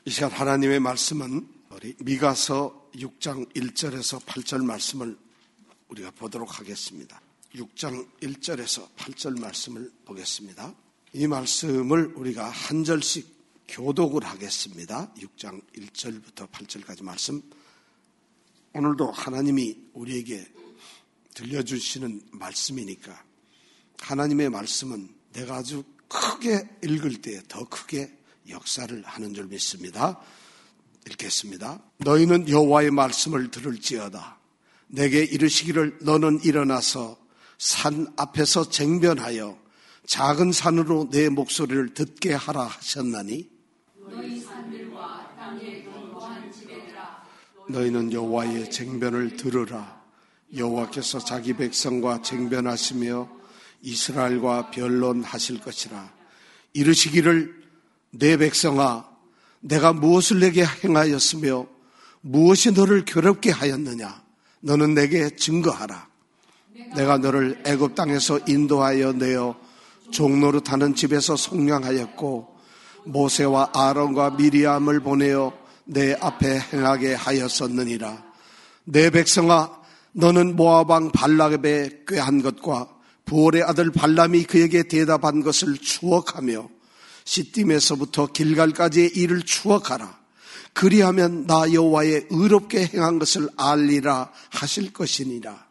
이 시간 하나님의 말씀은 우리 미가서 6장 1절에서 8절 말씀을 우리가 보도록 하겠습니다. 6장 1절에서 8절 말씀을 보겠습니다. 이 말씀을 우리가 한 절씩 교독을 하겠습니다. 6장 1절부터 8절까지 말씀. 오늘도 하나님이 우리에게 들려주시는 말씀이니까 하나님의 말씀은 내가 아주 크게 읽을 때 더 크게 역사를 하는 줄 믿습니다. 읽겠습니다. 너희는 여호와의 말씀을 들을지어다. 내게 이르시기를 너는 일어나서 산 앞에서 쟁변하여 작은 산으로 내 목소리를 듣게 하라 하셨나니 너희 산들과 땅에 견고한 지배들아 너희는 여호와의 쟁변을 들으라. 여호와께서 자기 백성과 쟁변하시며 이스라엘과 변론하실 것이라. 이르시기를 내 백성아 내가 무엇을 내게 행하였으며 무엇이 너를 괴롭게 하였느냐. 너는 내게 증거하라. 내가 너를 애굽 땅에서 인도하여 내어 종노릇하는 집에서 속량하였고 모세와 아론과 미리암을 보내어 내 앞에 행하게 하였었느니라. 내 백성아 너는 모압 왕 발락에 꾀한 것과 부올의 아들 발람이 그에게 대답한 것을 추억하며 시딤에서부터 길갈까지의 일을 추억하라. 그리하면 나 여호와의 의롭게 행한 것을 알리라 하실 것이니라.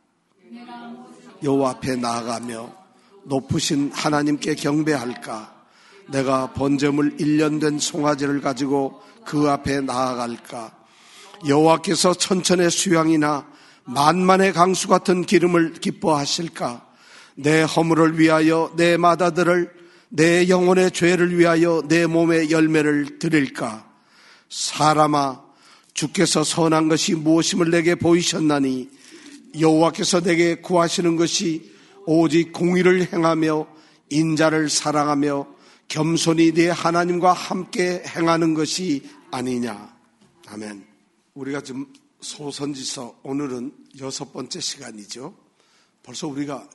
여호와 앞에 나아가며 높으신 하나님께 경배할까? 내가 번제물 1년 된 송아지를 가지고 그 앞에 나아갈까? 여호와께서 천천의 수양이나 만만의 강수 같은 기름을 기뻐하실까? 내 허물을 위하여 내 마다들을 내 영혼의 죄를 위하여 내 몸의 열매를 드릴까? 사람아 주께서 선한 것이 무엇임을 내게 보이셨나니 여호와께서 내게 구하시는 것이 오직 공의를 행하며 인자를 사랑하며 겸손히 네 하나님과 함께 행하는 것이 아니냐. 아멘. 우리가 지금 소선지서 오늘은 6번째 시간이죠. 벌써 우리가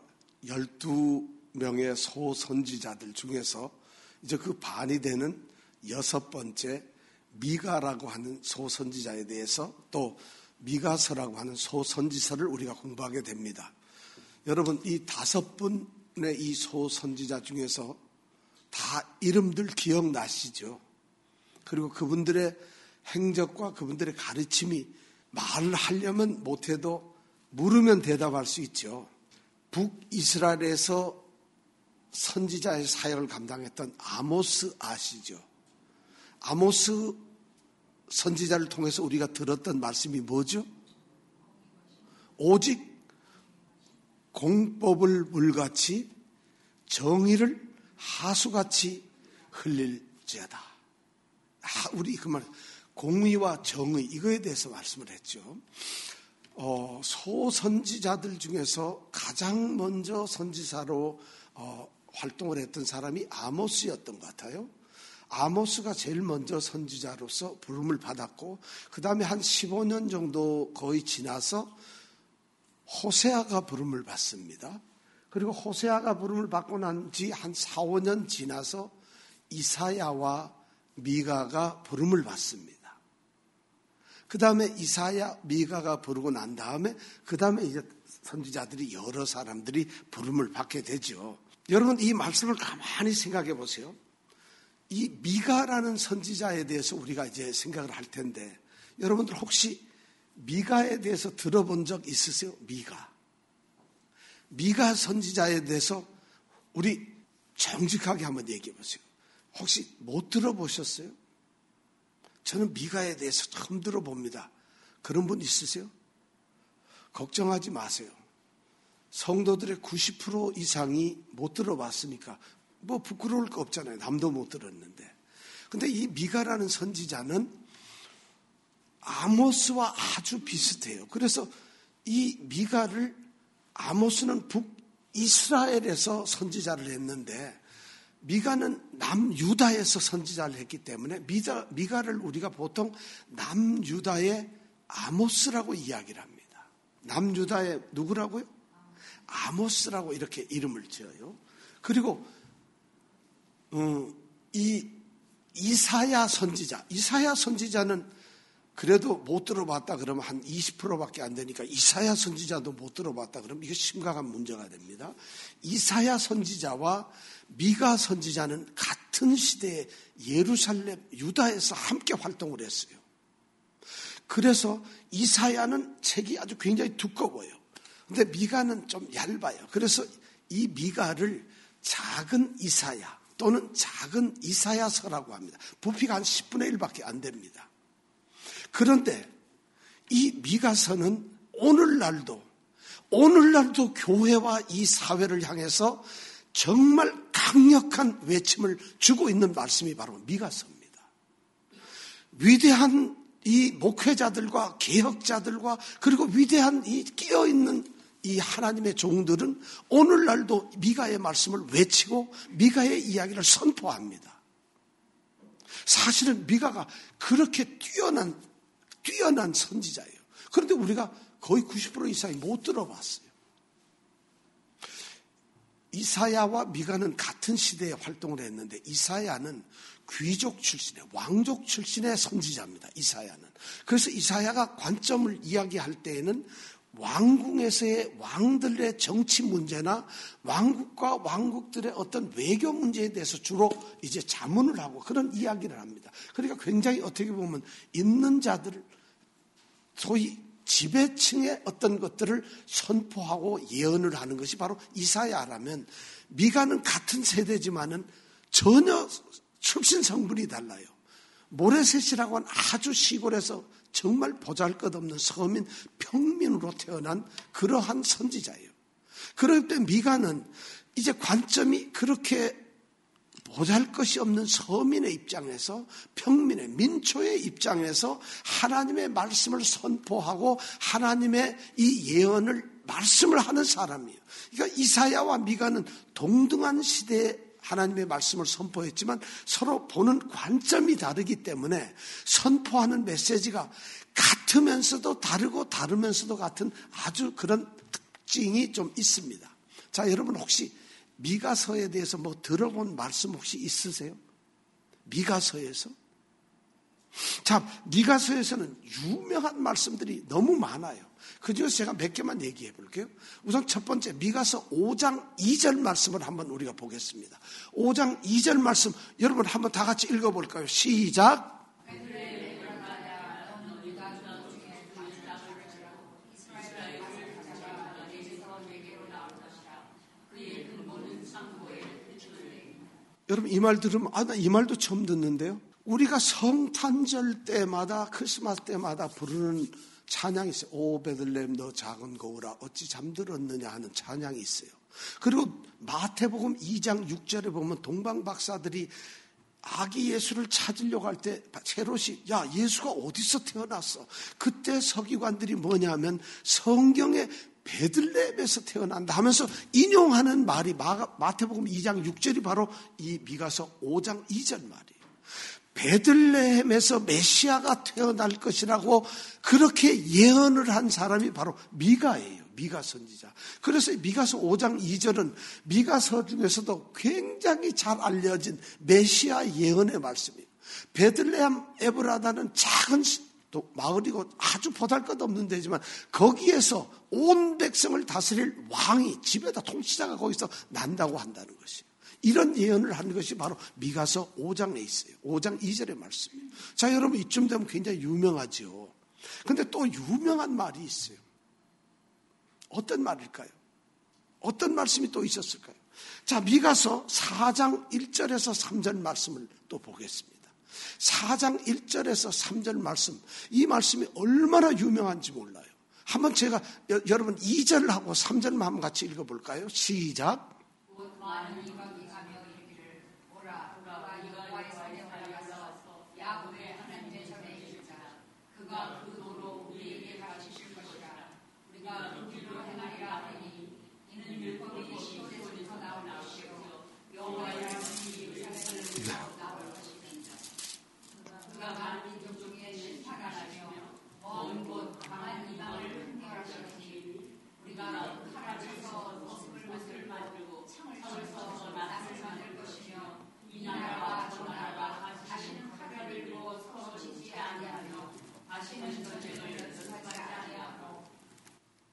12명의 소선지자들 중에서 이제 그 반이 되는 6번째 미가라고 하는 소선지자에 대해서 또 미가서라고 하는 소선지서를 우리가 공부하게 됩니다. 여러분 이 5분의 이 소선지자 중에서 다 이름들 기억나시죠? 그리고 그분들의 행적과 그분들의 가르침이 말을 하려면 못해도 물으면 대답할 수 있죠. 북이스라엘에서 선지자의 사역을 감당했던 아모스 아시죠? 아모스 선지자를 통해서 우리가 들었던 말씀이 뭐죠? 오직 공법을 물같이 정의를 하수같이 흘릴지어다. 우리 그 말 공의와 정의 이거에 대해서 말씀을 했죠. 소선지자들 중에서 가장 먼저 선지자로 활동을 했던 사람이 아모스였던 것 같아요. 아모스가 제일 먼저 선지자로서 부름을 받았고 그 다음에 한 15년 정도 거의 지나서 호세아가 부름을 받습니다. 그리고 호세아가 부름을 받고 난 지 한 4, 5년 지나서 이사야와 미가가 부름을 받습니다. 그 다음에 이사야, 미가가 부르고 난 다음에 그 다음에 이제 선지자들이 여러 사람들이 부름을 받게 되죠. 여러분 이 말씀을 가만히 생각해 보세요. 이 미가라는 선지자에 대해서 우리가 이제 생각을 할 텐데 여러분들 혹시 미가에 대해서 들어본 적 있으세요? 미가 선지자에 대해서 우리 정직하게 한번 얘기해 보세요. 혹시 못 들어보셨어요? 저는 미가에 대해서 처음 들어봅니다. 그런 분 있으세요? 걱정하지 마세요. 성도들의 90% 이상이 못 들어봤으니까 뭐 부끄러울 거 없잖아요. 남도 못 들었는데. 근데 이 미가라는 선지자는 아모스와 아주 비슷해요. 그래서 이 미가를 아모스는 북이스라엘에서 선지자를 했는데 미가는 남유다에서 선지자를 했기 때문에 미가를 우리가 보통 남유다의 아모스라고 이야기를 합니다. 남유다의 누구라고요? 아모스라고 이렇게 이름을 지어요. 그리고 이 이사야 선지자는 그래도 못 들어봤다 그러면 한 20%밖에 안 되니까 이사야 선지자도 못 들어봤다 그러면 이거 심각한 문제가 됩니다. 이사야 선지자와 미가 선지자는 같은 시대에 예루살렘, 유다에서 함께 활동을 했어요. 그래서 이사야는 책이 아주 굉장히 두꺼워요. 근데 미가는 좀 얇아요. 그래서 이 미가를 작은 이사야 또는 작은 이사야서라고 합니다. 부피가 한 10분의 1밖에 안 됩니다. 그런데 이 미가서는 오늘날도 교회와 이 사회를 향해서 정말 강력한 외침을 주고 있는 말씀이 바로 미가서입니다. 위대한 이 목회자들과 개혁자들과 그리고 위대한 이 깨어있는 이 하나님의 종들은 오늘날도 미가의 말씀을 외치고 미가의 이야기를 선포합니다. 사실은 미가가 그렇게 뛰어난 선지자예요. 그런데 우리가 거의 90% 이상이 못 들어봤어요. 이사야와 미가는 같은 시대에 활동을 했는데 이사야는 귀족 출신의 왕족 출신의 선지자입니다. 이사야는. 그래서 이사야가 관점을 이야기할 때에는 왕궁에서의 왕들의 정치 문제나 왕국과 왕국들의 어떤 외교 문제에 대해서 주로 이제 자문을 하고 그런 이야기를 합니다. 그러니까 굉장히 어떻게 보면 있는 자들, 소위 지배층의 어떤 것들을 선포하고 예언을 하는 것이 바로 이사야라면 미가는 같은 세대지만은 전혀 출신 성분이 달라요. 모레셋이라고 하는 아주 시골에서 정말 보잘것없는 서민 평민으로 태어난 그러한 선지자예요. 그럴 때 미가는 이제 관점이 그렇게 보잘것이 없는 서민의 입장에서 평민의 민초의 입장에서 하나님의 말씀을 선포하고 하나님의 이 예언을 말씀을 하는 사람이에요. 그러니까 이사야와 미가는 동등한 시대에 하나님의 말씀을 선포했지만 서로 보는 관점이 다르기 때문에 선포하는 메시지가 같으면서도 다르고 다르면서도 같은 아주 그런 특징이 좀 있습니다. 자, 여러분 혹시 미가서에 대해서 뭐 들어본 말씀 혹시 있으세요? 미가서에서? 자, 미가서에서는 유명한 말씀들이 너무 많아요. 그 중에서 제가 몇 개만 얘기해 볼게요. 우선 첫 번째 미가서 5장 2절 말씀을 한번 우리가 보겠습니다. 5장 2절 말씀 여러분 한번 다 같이 읽어볼까요? 시작. 여러분 이 말 들으면 나 이 말도 처음 듣는데요. 우리가 성탄절 때마다 크리스마스 때마다 부르는 찬양이 있어요. 오 베들레헴 너 작은 고을아 어찌 잠들었느냐 하는 찬양이 있어요. 그리고 마태복음 2장 6절에 보면 동방 박사들이 아기 예수를 찾으려고 할 때 헤롯이 야 예수가 어디서 태어났어? 그때 서기관들이 뭐냐면 성경에 베들레헴에서 태어난다 하면서 인용하는 말이 마태복음 2장 6절이 바로 이 미가서 5장 2절 말이에요. 베들레헴에서 메시아가 태어날 것이라고 그렇게 예언을 한 사람이 바로 미가예요. 미가 선지자. 그래서 미가서 5장 2절은 미가서 중에서도 굉장히 잘 알려진 메시아 예언의 말씀이에요. 베들레헴 에브라다는 작은 또 마을이고 아주 보잘것없는 데지만 거기에서 온 백성을 다스릴 왕이 집에다 통치자가 거기서 난다고 한다는 것이에요. 이런 예언을 하는 것이 바로 미가서 5장에 있어요. 5장 2절의 말씀이에요. 자, 여러분 이쯤 되면 굉장히 유명하죠. 그런데 또 유명한 말이 있어요. 어떤 말일까요? 어떤 말씀이 또 있었을까요? 자, 미가서 4장 1절에서 3절 말씀을 또 보겠습니다. 4장 1절에서 3절 말씀, 이 말씀이 얼마나 유명한지 몰라요. 한번 제가 여러분 2절하고 3절만 한번 같이 읽어볼까요? 시작.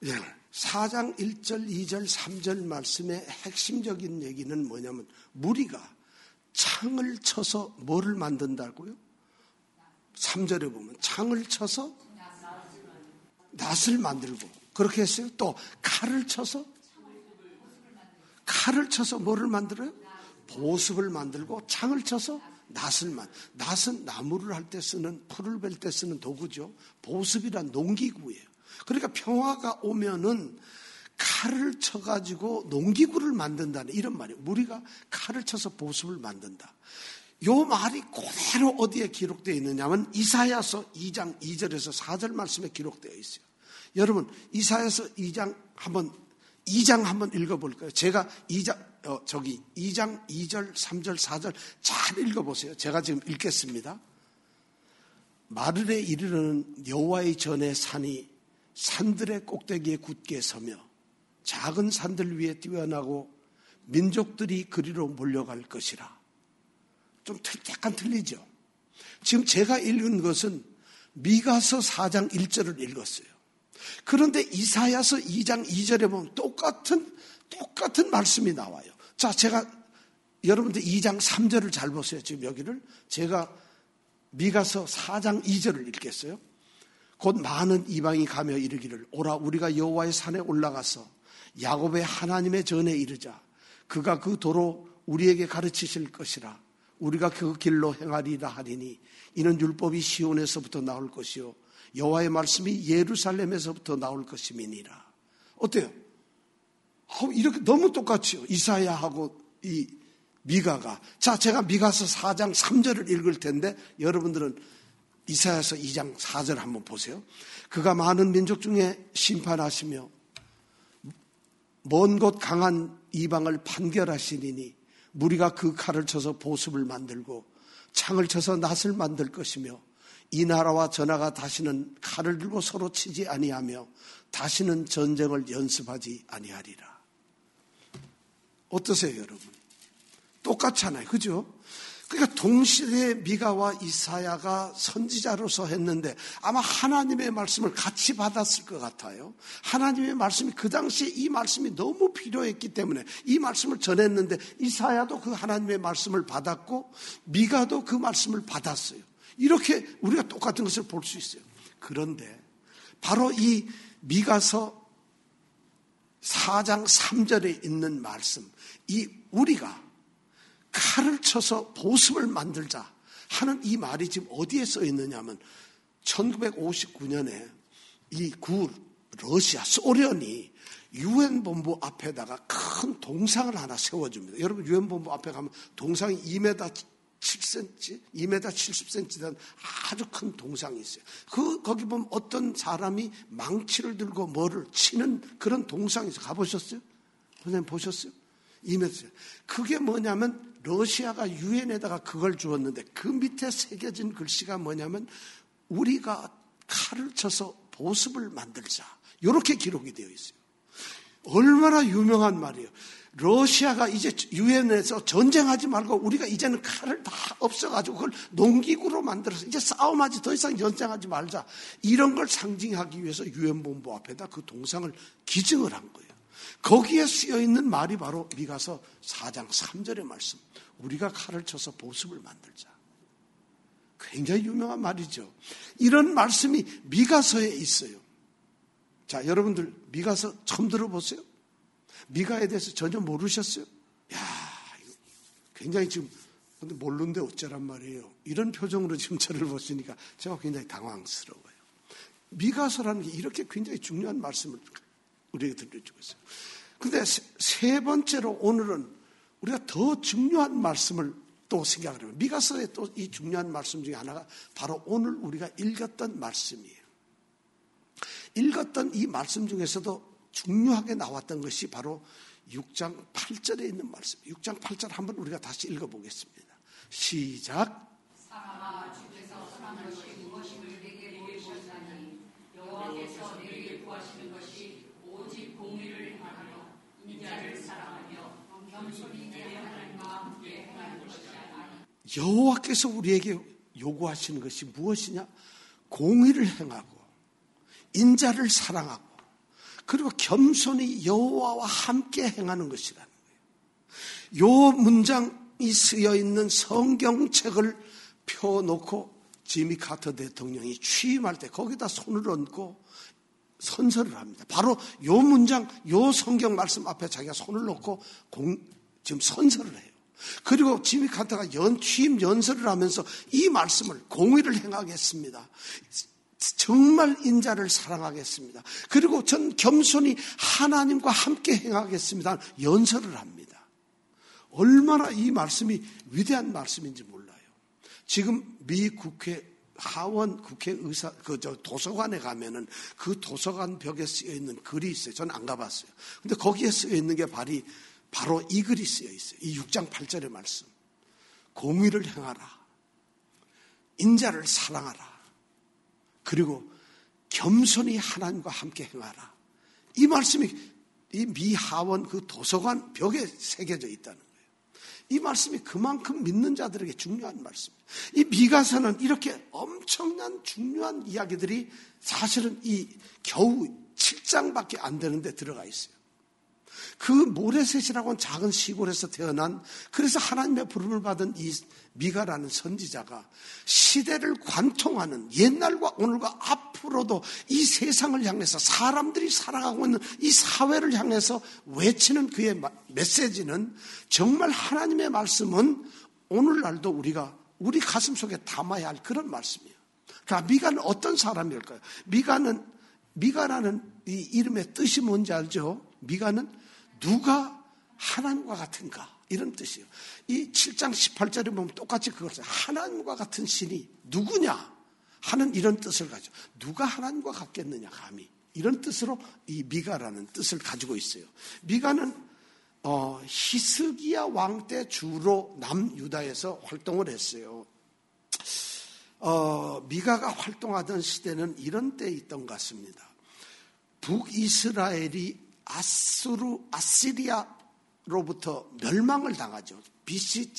예, 4장 1절, 2절, 3절 말씀의 핵심적인 얘기는 뭐냐면 무리가 창을 쳐서 뭐를 만든다고요? 3절에 보면 창을 쳐서 낫을 만들고 그렇게 했어요. 또 칼을 쳐서 뭐를 만들어요? 보습을 만들고 창을 쳐서 낫은 나무를 할 때 쓰는, 풀을 벨 때 쓰는 도구죠. 보습이란 농기구예요. 그러니까 평화가 오면은 칼을 쳐가지고 농기구를 만든다는 이런 말이에요. 무리가 칼을 쳐서 보습을 만든다. 요 말이 그대로 어디에 기록되어 있느냐면 이사야서 2장 2절에서 4절 말씀에 기록되어 있어요. 여러분 이사야서 2장 한번 읽어볼까요? 제가 2장 2절, 3절, 4절 잘 읽어보세요. 제가 지금 읽겠습니다. 마르에 이르르는 여호와의 전의 산이 산들의 꼭대기에 굳게 서며 작은 산들 위에 뛰어나고 민족들이 그리로 몰려갈 것이라. 좀 약간 틀리죠? 지금 제가 읽은 것은 미가서 4장 1절을 읽었어요. 그런데 이사야서 2장 2절에 보면 똑같은 말씀이 나와요. 자, 제가 여러분들 2장 3절을 잘 보세요. 지금 여기를 제가 미가서 4장 2절을 읽겠어요. 곧 많은 이방이 가며 이르기를 오라 우리가 여호와의 산에 올라가서 야곱의 하나님의 전에 이르자. 그가 그 도로 우리에게 가르치실 것이라. 우리가 그 길로 행하리라 하리니 이는 율법이 시온에서부터 나올 것이요 여호와의 말씀이 예루살렘에서부터 나올 것임이니라. 어때요? 이렇게 너무 똑같죠. 이사야하고 이 미가가. 자, 제가 미가서 4장 3절을 읽을 텐데 여러분들은 이사야서 2장 4절 한번 보세요. 그가 많은 민족 중에 심판하시며 먼 곳 강한 이방을 판결하시리니 무리가 그 칼을 쳐서 보습을 만들고 창을 쳐서 낫을 만들 것이며 이 나라와 저 나라가 다시는 칼을 들고 서로 치지 아니하며 다시는 전쟁을 연습하지 아니하리라. 어떠세요, 여러분? 똑같잖아요. 그죠? 그러니까 동시대에 미가와 이사야가 선지자로서 했는데 아마 하나님의 말씀을 같이 받았을 것 같아요. 하나님의 말씀이 그 당시에 이 말씀이 너무 필요했기 때문에 이 말씀을 전했는데 이사야도 그 하나님의 말씀을 받았고 미가도 그 말씀을 받았어요. 이렇게 우리가 똑같은 것을 볼 수 있어요. 그런데 바로 이 미가서 4장 3절에 있는 말씀, 이 우리가 칼을 쳐서 보습을 만들자 하는 이 말이 지금 어디에 써 있느냐면 1959년에 이 러시아 소련이 유엔본부 앞에다가 큰 동상을 하나 세워줍니다. 여러분 유엔본부 앞에 가면 동상이 2m 7cm, 2m 70cm 된 아주 큰 동상이 있어요. 거기 보면 어떤 사람이 망치를 들고 뭐를 치는 그런 동상이 있어요. 가보셨어요? 선생님 보셨어요? 2m. 그게 뭐냐면 러시아가 유엔에다가 그걸 주었는데 그 밑에 새겨진 글씨가 뭐냐면 우리가 칼을 쳐서 보습을 만들자. 이렇게 기록이 되어 있어요. 얼마나 유명한 말이에요. 러시아가 이제 유엔에서 전쟁하지 말고 우리가 이제는 칼을 다 없애가지고 그걸 농기구로 만들어서 이제 싸움하지 더 이상 전쟁하지 말자. 이런 걸 상징하기 위해서 유엔본부 앞에다 그 동상을 기증을 한 거예요. 거기에 쓰여있는 말이 바로 미가서 4장 3절의 말씀. 우리가 칼을 쳐서 보습을 만들자. 굉장히 유명한 말이죠. 이런 말씀이 미가서에 있어요. 자, 여러분들 미가서 처음 들어보세요? 미가에 대해서 전혀 모르셨어요? 굉장히 지금 근데 모르는데 어쩌란 말이에요. 이런 표정으로 지금 저를 보시니까 제가 굉장히 당황스러워요. 미가서라는 게 이렇게 굉장히 중요한 말씀을 우리에게 들려주고 있어요. 근데 세 번째로 오늘은 우리가 더 중요한 말씀을 또 생각을 해요. 미가서의 또 이 중요한 말씀 중에 하나가 바로 오늘 우리가 읽었던 말씀이에요. 읽었던 이 말씀 중에서도 중요하게 나왔던 것이 바로 6장 8절에 있는 말씀. 6장 8절 한번 우리가 다시 읽어보겠습니다. 시작. 사람아 주께서 선한 것이 무엇임을 내게 보이셨나니 여호와께서 내게 구하시는 것이 오직 공의를 행하며 인자를 사랑하며 겸손히 내 하나님과 함께 행하는 것이야. 여호와께서 우리에게 요구하시는 것이 무엇이냐? 공의를 행하고 인자를 사랑하고 그리고 겸손히 여호와와 함께 행하는 것이라는 거예요. 요 문장이 쓰여 있는 성경책을 펴놓고 지미 카터 대통령이 취임할 때 거기다 손을 얹고 선서를 합니다. 바로 요 문장, 요 성경 말씀 앞에 자기가 손을 놓고 지금 선서를 해요. 그리고 지미 카터가 취임 연설을 하면서 이 말씀을 공의를 행하겠습니다. 정말 인자를 사랑하겠습니다. 그리고 전 겸손히 하나님과 함께 행하겠습니다. 연설을 합니다. 얼마나 이 말씀이 위대한 말씀인지 몰라요. 지금 미 국회 하원 국회의사 도서관에 가면은 그 도서관 벽에 쓰여 있는 글이 있어요. 저는 안 가봤어요. 근데 거기에 쓰여 있는 게 바로 이 글이 쓰여 있어요. 이 6장 8절의 말씀. 공의를 행하라. 인자를 사랑하라. 그리고 겸손히 하나님과 함께 행하라. 이 말씀이 이 미 하원 그 도서관 벽에 새겨져 있다는 거예요. 이 말씀이 그만큼 믿는 자들에게 중요한 말씀이에요. 이 미가서는 이렇게 엄청난 중요한 이야기들이 사실은 이 겨우 7장밖에 안 되는데 들어가 있어요. 그 모레셋이라고 하는 작은 시골에서 태어난, 그래서 하나님의 부름을 받은 이 미가라는 선지자가 시대를 관통하는, 옛날과 오늘과 앞으로도 이 세상을 향해서 사람들이 살아가고 있는 이 사회를 향해서 외치는 그의 메시지는 정말 하나님의 말씀은 오늘날도 우리 가슴 속에 담아야 할 그런 말씀이에요. 그러니까 미가는 어떤 사람일까요? 미가라는 이 이름의 뜻이 뭔지 알죠? 미가는 누가 하나님과 같은가, 이런 뜻이에요. 이 7장 18절에 보면 똑같이 그걸 써요. 하나님과 같은 신이 누구냐 하는 이런 뜻을 가지고, 누가 하나님과 같겠느냐 감히, 이런 뜻으로 이 미가라는 뜻을 가지고 있어요. 미가는 히스기야 왕 때 주로 남유다에서 활동을 했어요. 미가가 활동하던 시대는 이런 때 있던 것 같습니다. 북이스라엘이 아시리아로부터 멸망을 당하죠. BC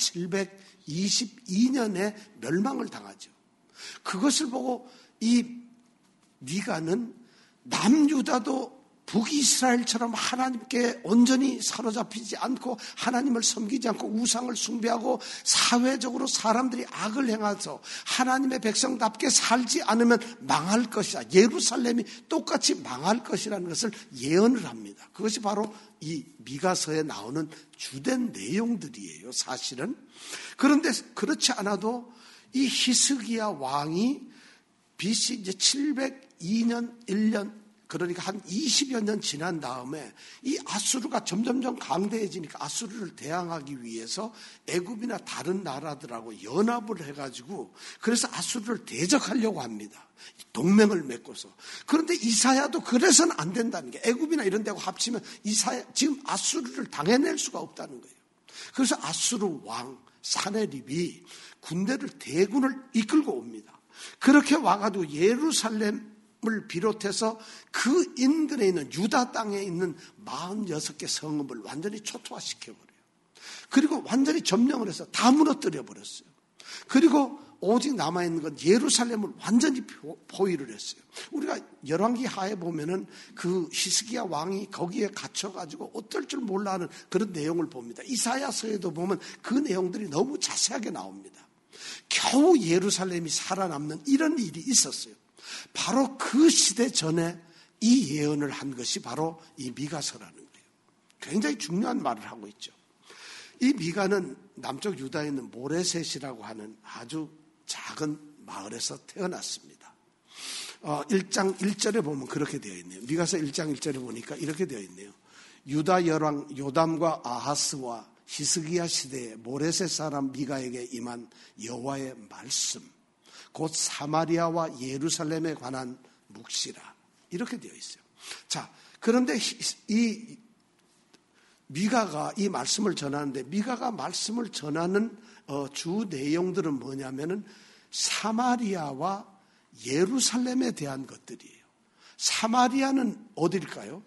722년에 멸망을 당하죠. 그것을 보고 이 미가는 남유다도 북이스라엘처럼 하나님께 온전히 사로잡히지 않고 하나님을 섬기지 않고 우상을 숭배하고 사회적으로 사람들이 악을 행해서 하나님의 백성답게 살지 않으면 망할 것이다. 예루살렘이 똑같이 망할 것이라는 것을 예언을 합니다. 그것이 바로 이 미가서에 나오는 주된 내용들이에요, 사실은. 그런데 그렇지 않아도 이 히스기야 왕이 BC 이제 702년 1년, 그러니까 한 20여 년 지난 다음에 이 아수르가 점점점 강대해지니까 아수르를 대항하기 위해서 애굽이나 다른 나라들하고 연합을 해가지고 그래서 아수르를 대적하려고 합니다. 동맹을 맺고서. 그런데 이사야도 그래서는 안 된다는 게, 애굽이나 이런 데하고 합치면 지금 아수르를 당해낼 수가 없다는 거예요. 그래서 아수르 왕 사네립이 대군을 이끌고 옵니다. 그렇게 와가지고 예루살렘을 비롯해서 그 인근에 있는 유다 땅에 있는 46개 성읍을 완전히 초토화시켜버려요. 그리고 완전히 점령을 해서 다 무너뜨려 버렸어요. 그리고 오직 남아있는 건 예루살렘을 완전히 포위를 했어요. 우리가 열왕기 하에 보면은 그 히스기야 왕이 거기에 갇혀가지고 어떨 줄 몰라 하는 그런 내용을 봅니다. 이사야서에도 보면 그 내용들이 너무 자세하게 나옵니다. 겨우 예루살렘이 살아남는 이런 일이 있었어요. 바로 그 시대 전에 이 예언을 한 것이 바로 이 미가서라는 거예요. 굉장히 중요한 말을 하고 있죠. 이 미가는 남쪽 유다에 있는 모레셋이라고 하는 아주 작은 마을에서 태어났습니다. 1장 1절에 보면 그렇게 되어 있네요. 미가서 1장 1절에 보니까 이렇게 되어 있네요. 유다 열왕 요담과 아하스와 히스기야 시대에 모레셋 사람 미가에게 임한 여호와의 말씀, 곧 사마리아와 예루살렘에 관한 묵시라, 이렇게 되어 있어요. 자, 그런데 이 미가가 이 말씀을 전하는데, 미가가 말씀을 전하는 주 내용들은 뭐냐면은 사마리아와 예루살렘에 대한 것들이에요. 사마리아는 어딜까요?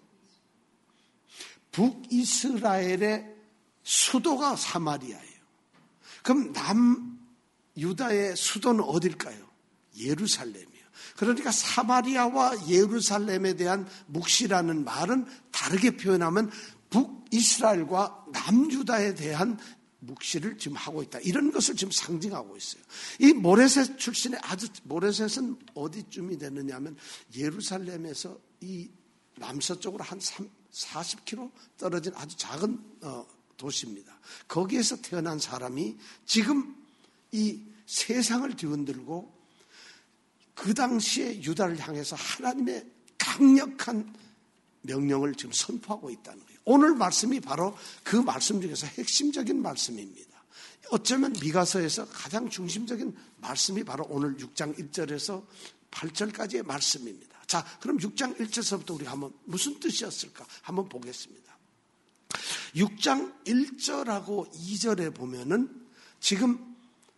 북이스라엘의 수도가 사마리아예요. 그럼 남유다의 수도는 어딜까요? 예루살렘이에요. 그러니까 사마리아와 예루살렘에 대한 묵시라는 말은 다르게 표현하면 북이스라엘과 남유다에 대한 묵시를 지금 하고 있다. 이런 것을 지금 상징하고 있어요. 이 모레셋 출신의 모레셋은 어디쯤이 되느냐 하면 예루살렘에서 이 남서쪽으로 한 40km 떨어진 아주 작은 도시입니다. 거기에서 태어난 사람이 지금 이 세상을 뒤흔들고 그 당시에 유다를 향해서 하나님의 강력한 명령을 지금 선포하고 있다는 거예요. 오늘 말씀이 바로 그 말씀 중에서 핵심적인 말씀입니다. 어쩌면 미가서에서 가장 중심적인 말씀이 바로 오늘 6장 1절에서 8절까지의 말씀입니다. 자, 그럼 6장 1절서부터 우리가 한번 무슨 뜻이었을까 한번 보겠습니다. 6장 1절하고 2절에 보면은 지금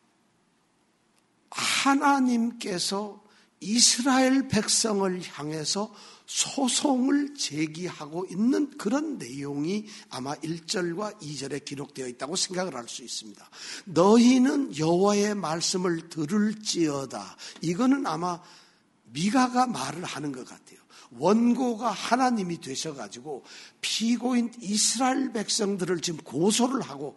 하나님께서 이스라엘 백성을 향해서 소송을 제기하고 있는 그런 내용이 아마 1절과 2절에 기록되어 있다고 생각을 할 수 있습니다. 너희는 여호와의 말씀을 들을지어다. 이거는 아마 미가가 말을 하는 것 같아요. 원고가 하나님이 되셔가지고 피고인 이스라엘 백성들을 지금 고소를 하고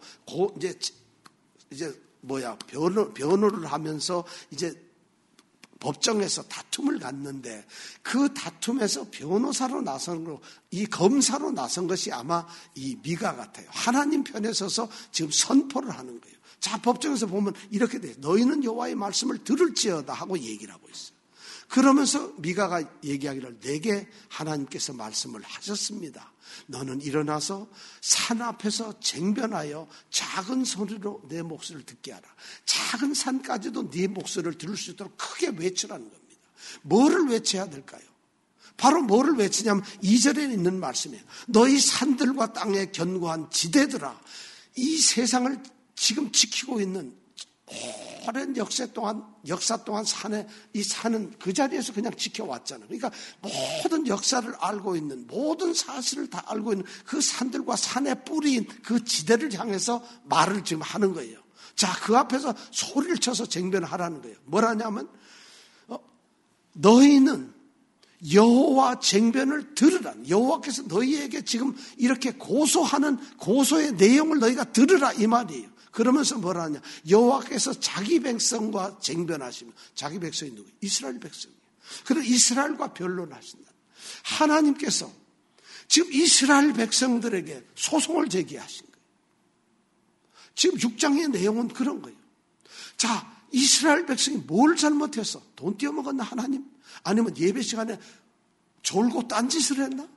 변호를 하면서 이제 법정에서 다툼을 갖는데 그 다툼에서 변호사로 나선 거, 이 검사로 나선 것이 아마 이 미가 같아요. 하나님 편에 서서 지금 선포를 하는 거예요. 자, 법정에서 보면 이렇게 돼요. 너희는 여호와의 말씀을 들을지어다 하고 얘기를 하고 있어요. 그러면서 미가가 얘기하기를 내게 하나님께서 말씀을 하셨습니다. 너는 일어나서 산 앞에서 쟁변하여 작은 소리로 내 목소리를 듣게 하라. 작은 산까지도 네 목소리를 들을 수 있도록 크게 외치라는 겁니다. 뭐를 외쳐야 될까요? 바로 뭐를 외치냐면 2절에 있는 말씀이에요. 너희 산들과 땅에 견고한 지대들아. 이 세상을 지금 지키고 있는 오랜 역사 동안 이 산은 그 자리에서 그냥 지켜왔잖아요. 그러니까 모든 역사를 알고 있는, 모든 사실을 다 알고 있는 그 산들과 산의 뿌리인 그 지대를 향해서 말을 지금 하는 거예요. 자, 그 앞에서 소리를 쳐서 쟁변하라는 거예요. 뭐라냐면 너희는 여호와 쟁변을 들으라. 여호와께서 너희에게 지금 이렇게 고소하는 고소의 내용을 너희가 들으라 이 말이에요. 그러면서 뭐라 하냐. 여호와께서 자기 백성과 쟁변하시면 자기 백성이 누구예요? 이스라엘 백성이에요. 그래서 이스라엘과 변론하신다. 하나님께서 지금 이스라엘 백성들에게 소송을 제기하신 거예요. 지금 6장의 내용은 그런 거예요. 자, 이스라엘 백성이 뭘 잘못해서 돈 떼어먹었나 하나님? 아니면 예배 시간에 졸고 딴짓을 했나?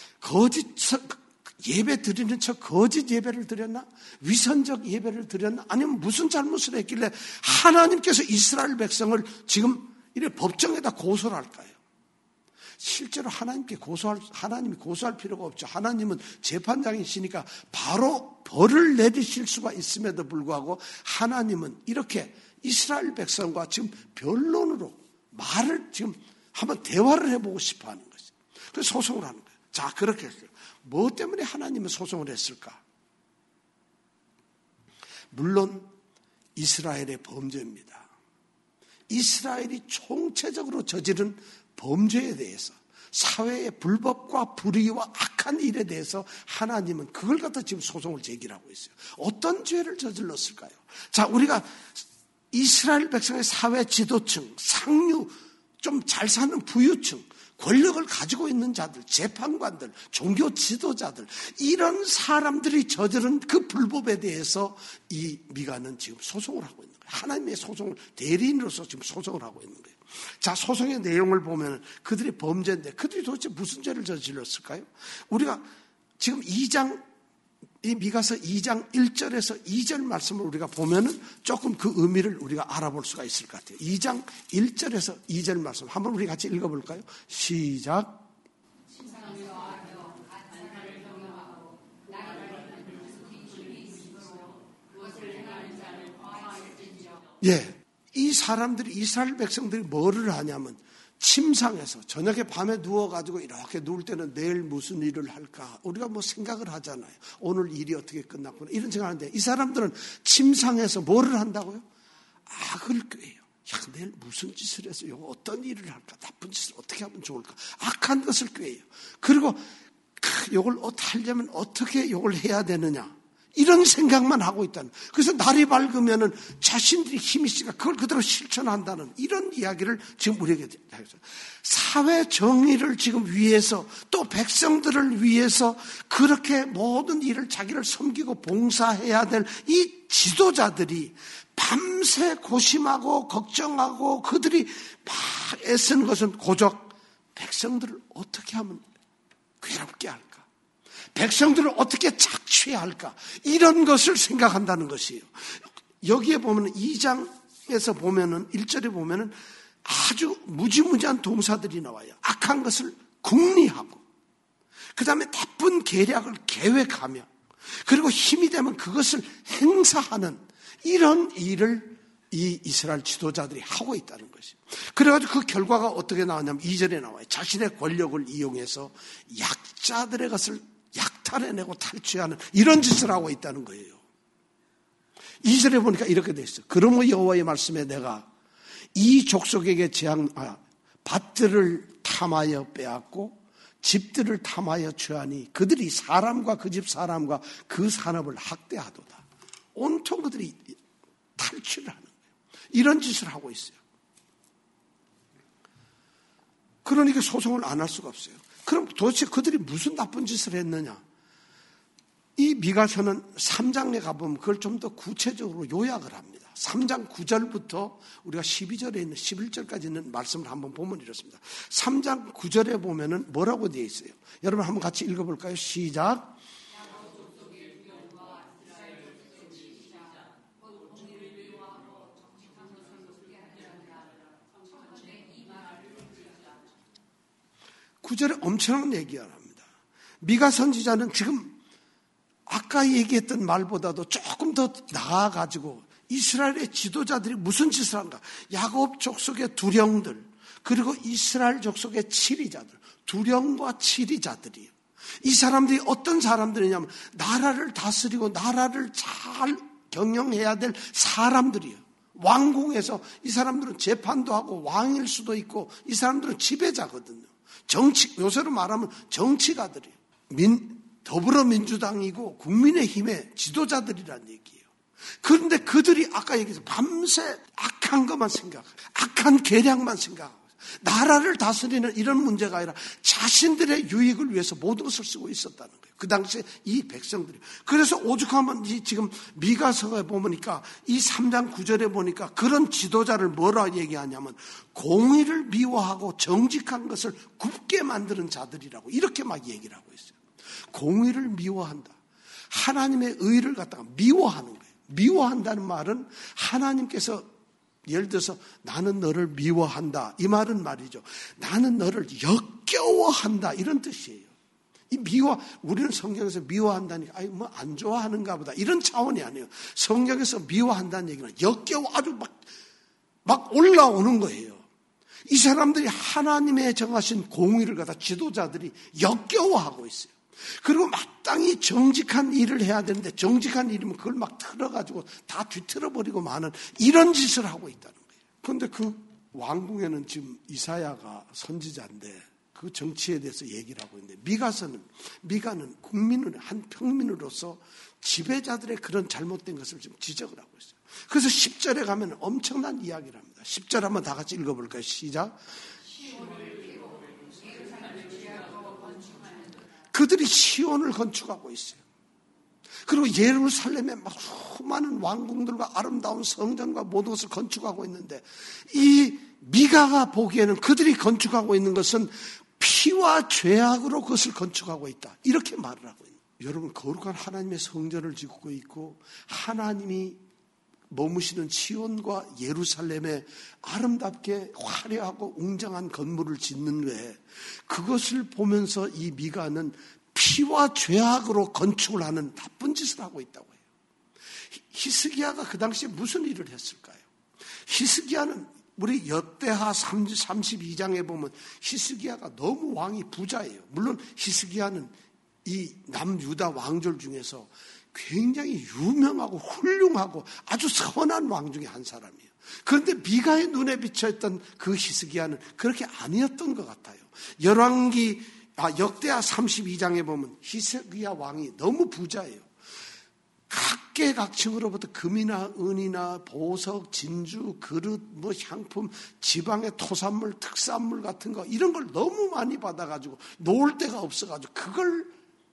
예배 드리는 척 거짓 예배를 드렸나? 위선적 예배를 드렸나? 아니면 무슨 잘못을 했길래 하나님께서 이스라엘 백성을 지금 이래 법정에다 고소를 할까요? 실제로 하나님이 고소할 필요가 없죠. 하나님은 재판장이시니까 바로 벌을 내리실 수가 있음에도 불구하고 하나님은 이렇게 이스라엘 백성과 지금 변론으로 말을 지금 한번 대화를 해보고 싶어 하는 거죠. 그래서 소송을 하는 거예요. 자, 그렇게 했어요. 뭐 때문에 하나님은 소송을 했을까? 물론 이스라엘의 범죄입니다. 이스라엘이 총체적으로 저지른 범죄에 대해서, 사회의 불법과 불의와 악한 일에 대해서 하나님은 그걸 갖다 지금 소송을 제기하고 있어요. 어떤 죄를 저질렀을까요? 자, 우리가 이스라엘 백성의 사회 지도층, 상류, 좀 잘 사는 부유층, 권력을 가지고 있는 자들, 재판관들, 종교 지도자들, 이런 사람들이 저지른 그 불법에 대해서 이 미가는 지금 소송을 하고 있는 거예요. 하나님의 소송을 대리인으로서 지금 소송을 하고 있는 거예요. 자, 소송의 내용을 보면 그들이 범죄인데 그들이 도대체 무슨 죄를 저질렀을까요? 우리가 지금 이 미가서 2장 1절에서 2절 말씀을 우리가 보면은 조금 그 의미를 우리가 알아볼 수가 있을 것 같아요. 2장 1절에서 2절 말씀 한번 우리 같이 읽어볼까요? 시작. 예, 이 사람들이 이스라엘 백성들이 뭐를 하냐면 침상에서 저녁에 밤에 누워가지고 이렇게 누울 때는 내일 무슨 일을 할까 우리가 뭐 생각을 하잖아요. 오늘 일이 어떻게 끝났구나 이런 생각하는데 이 사람들은 침상에서 뭐를 한다고요? 악을 꾀요. 내일 무슨 짓을 해서 어떤 일을 할까? 나쁜 짓을 어떻게 하면 좋을까? 악한 것을 꾀해요. 그리고 이걸 하려면 어떻게 이걸 해야 되느냐? 이런 생각만 하고 있다는. 그래서 날이 밝으면은 자신들이 힘이 있으니까 그걸 그대로 실천한다는 이런 이야기를 지금 우리에게 하겠어요. 사회 정의를 지금 위해서 또 백성들을 위해서 그렇게 모든 일을 자기를 섬기고 봉사해야 될 이 지도자들이 밤새 고심하고 걱정하고 그들이 막 애쓰는 것은 고작 백성들을 어떻게 하면 괴롭게 할까? 백성들을 어떻게 착취할까? 이런 것을 생각한다는 것이에요. 여기에 보면 2장에서 보면은 1절에 보면은 아주 무지무지한 동사들이 나와요. 악한 것을 궁리하고 그 다음에 나쁜 계략을 계획하며 그리고 힘이 되면 그것을 행사하는 이런 일을 이 이스라엘 지도자들이 하고 있다는 것이에요. 그래가지고 그 결과가 어떻게 나왔냐면 2절에 나와요. 자신의 권력을 이용해서 약자들의 것을 약탈해내고 탈취하는 이런 짓을 하고 있다는 거예요. 2절에 보니까 이렇게 돼 있어요. 그러므로 여호와의 말씀에 내가 이 족속에게 밭들을 탐하여 빼앗고 집들을 탐하여 취하니 그들이 사람과 그 집 사람과 그 산업을 학대하도다. 온통 그들이 탈취를 하는 거예요. 이런 짓을 하고 있어요. 그러니까 소송을 안 할 수가 없어요. 그럼 도대체 그들이 무슨 나쁜 짓을 했느냐? 이 미가서는 3장에 가보면 그걸 좀 더 구체적으로 요약을 합니다. 3장 9절부터 우리가 12절에 있는 11절까지 있는 말씀을 한번 보면 이렇습니다. 3장 9절에 보면은 뭐라고 되어 있어요? 여러분 한번 같이 읽어볼까요? 시작. 구절에 엄청난 얘기를 합니다. 미가 선지자는 지금 아까 얘기했던 말보다도 조금 더 나아가지고 이스라엘의 지도자들이 무슨 짓을 한가? 야곱 족속의 두령들 그리고 이스라엘 족속의 치리자들 두령과 치리자들이에요. 이 사람들이 어떤 사람들이냐면 나라를 다스리고 나라를 잘 경영해야 될 사람들이에요. 왕궁에서 이 사람들은 재판도 하고 왕일 수도 있고 이 사람들은 지배자거든요. 요새로 말하면 정치가들이에요. 더불어민주당이고 국민의힘의 지도자들이란 얘기예요. 그런데 그들이 아까 얘기해서 밤새 악한 것만 생각하고 악한 계략만 생각하고 나라를 다스리는 이런 문제가 아니라 자신들의 유익을 위해서 모든 것을 쓰고 있었다는 거예요. 그 당시에 이 백성들이. 그래서 오죽하면 지금 미가서에 보니까 이 3장 9절에 보니까 그런 지도자를 뭐라 얘기하냐면 공의를 미워하고 정직한 것을 굽게 만드는 자들이라고 이렇게 막 얘기를 하고 있어요. 공의를 미워한다. 하나님의 의를 갖다가 미워하는 거예요. 미워한다는 말은 하나님께서 예를 들어서 나는 너를 미워한다. 이 말은 말이죠. 나는 너를 역겨워한다. 이런 뜻이에요. 이 우리는 성경에서 미워한다니까, 뭐 안 좋아하는가 보다. 이런 차원이 아니에요. 성경에서 미워한다는 얘기는 역겨워 아주 막 올라오는 거예요. 이 사람들이 하나님의 정하신 공의를 갖다 지도자들이 역겨워하고 있어요. 그리고 마땅히 정직한 일을 해야 되는데 정직한 일이면 그걸 막 틀어가지고 다 뒤틀어버리고 마는 이런 짓을 하고 있다는 거예요. 그런데 그 왕궁에는 지금 이사야가 선지자인데 그 정치에 대해서 얘기를 하고 있는데 미가는 한 평민으로서 지배자들의 그런 잘못된 것을 지금 지적을 하고 있어요. 그래서 10절에 가면 엄청난 이야기를 합니다. 10절 한번 다 같이 읽어볼까요? 시작. 그들이 시온을 건축하고 있어요. 그리고 예루살렘에 막 수많은 왕궁들과 아름다운 성전과 모든 것을 건축하고 있는데 이 미가가 보기에는 그들이 건축하고 있는 것은 피와 죄악으로 그것을 건축하고 있다. 이렇게 말을 하고 있는 거예요. 여러분 거룩한 하나님의 성전을 짓고 있고 하나님이 머무시는 시온과 예루살렘에 아름답게 화려하고 웅장한 건물을 짓는 외에 그것을 보면서 이 미가는 피와 죄악으로 건축을 하는 나쁜 짓을 하고 있다고 해요. 히스기야가 그 당시에 무슨 일을 했을까요? 히스기야는 우리 역대하 32장에 보면 히스기야가 너무 왕이 부자예요. 물론 히스기야는 이 남유다 왕들 중에서 굉장히 유명하고 훌륭하고 아주 선한 왕 중에 한 사람이에요. 그런데 미가의 눈에 비춰있던 그 히스기야는 그렇게 아니었던 것 같아요. 역대하 32장에 보면 히스기야 왕이 너무 부자예요. 각계각층으로부터 금이나 은이나 보석, 진주, 그릇, 향품, 지방의 토산물, 특산물 같은 거 이런 걸 너무 많이 받아가지고 놓을 데가 없어가지고 그걸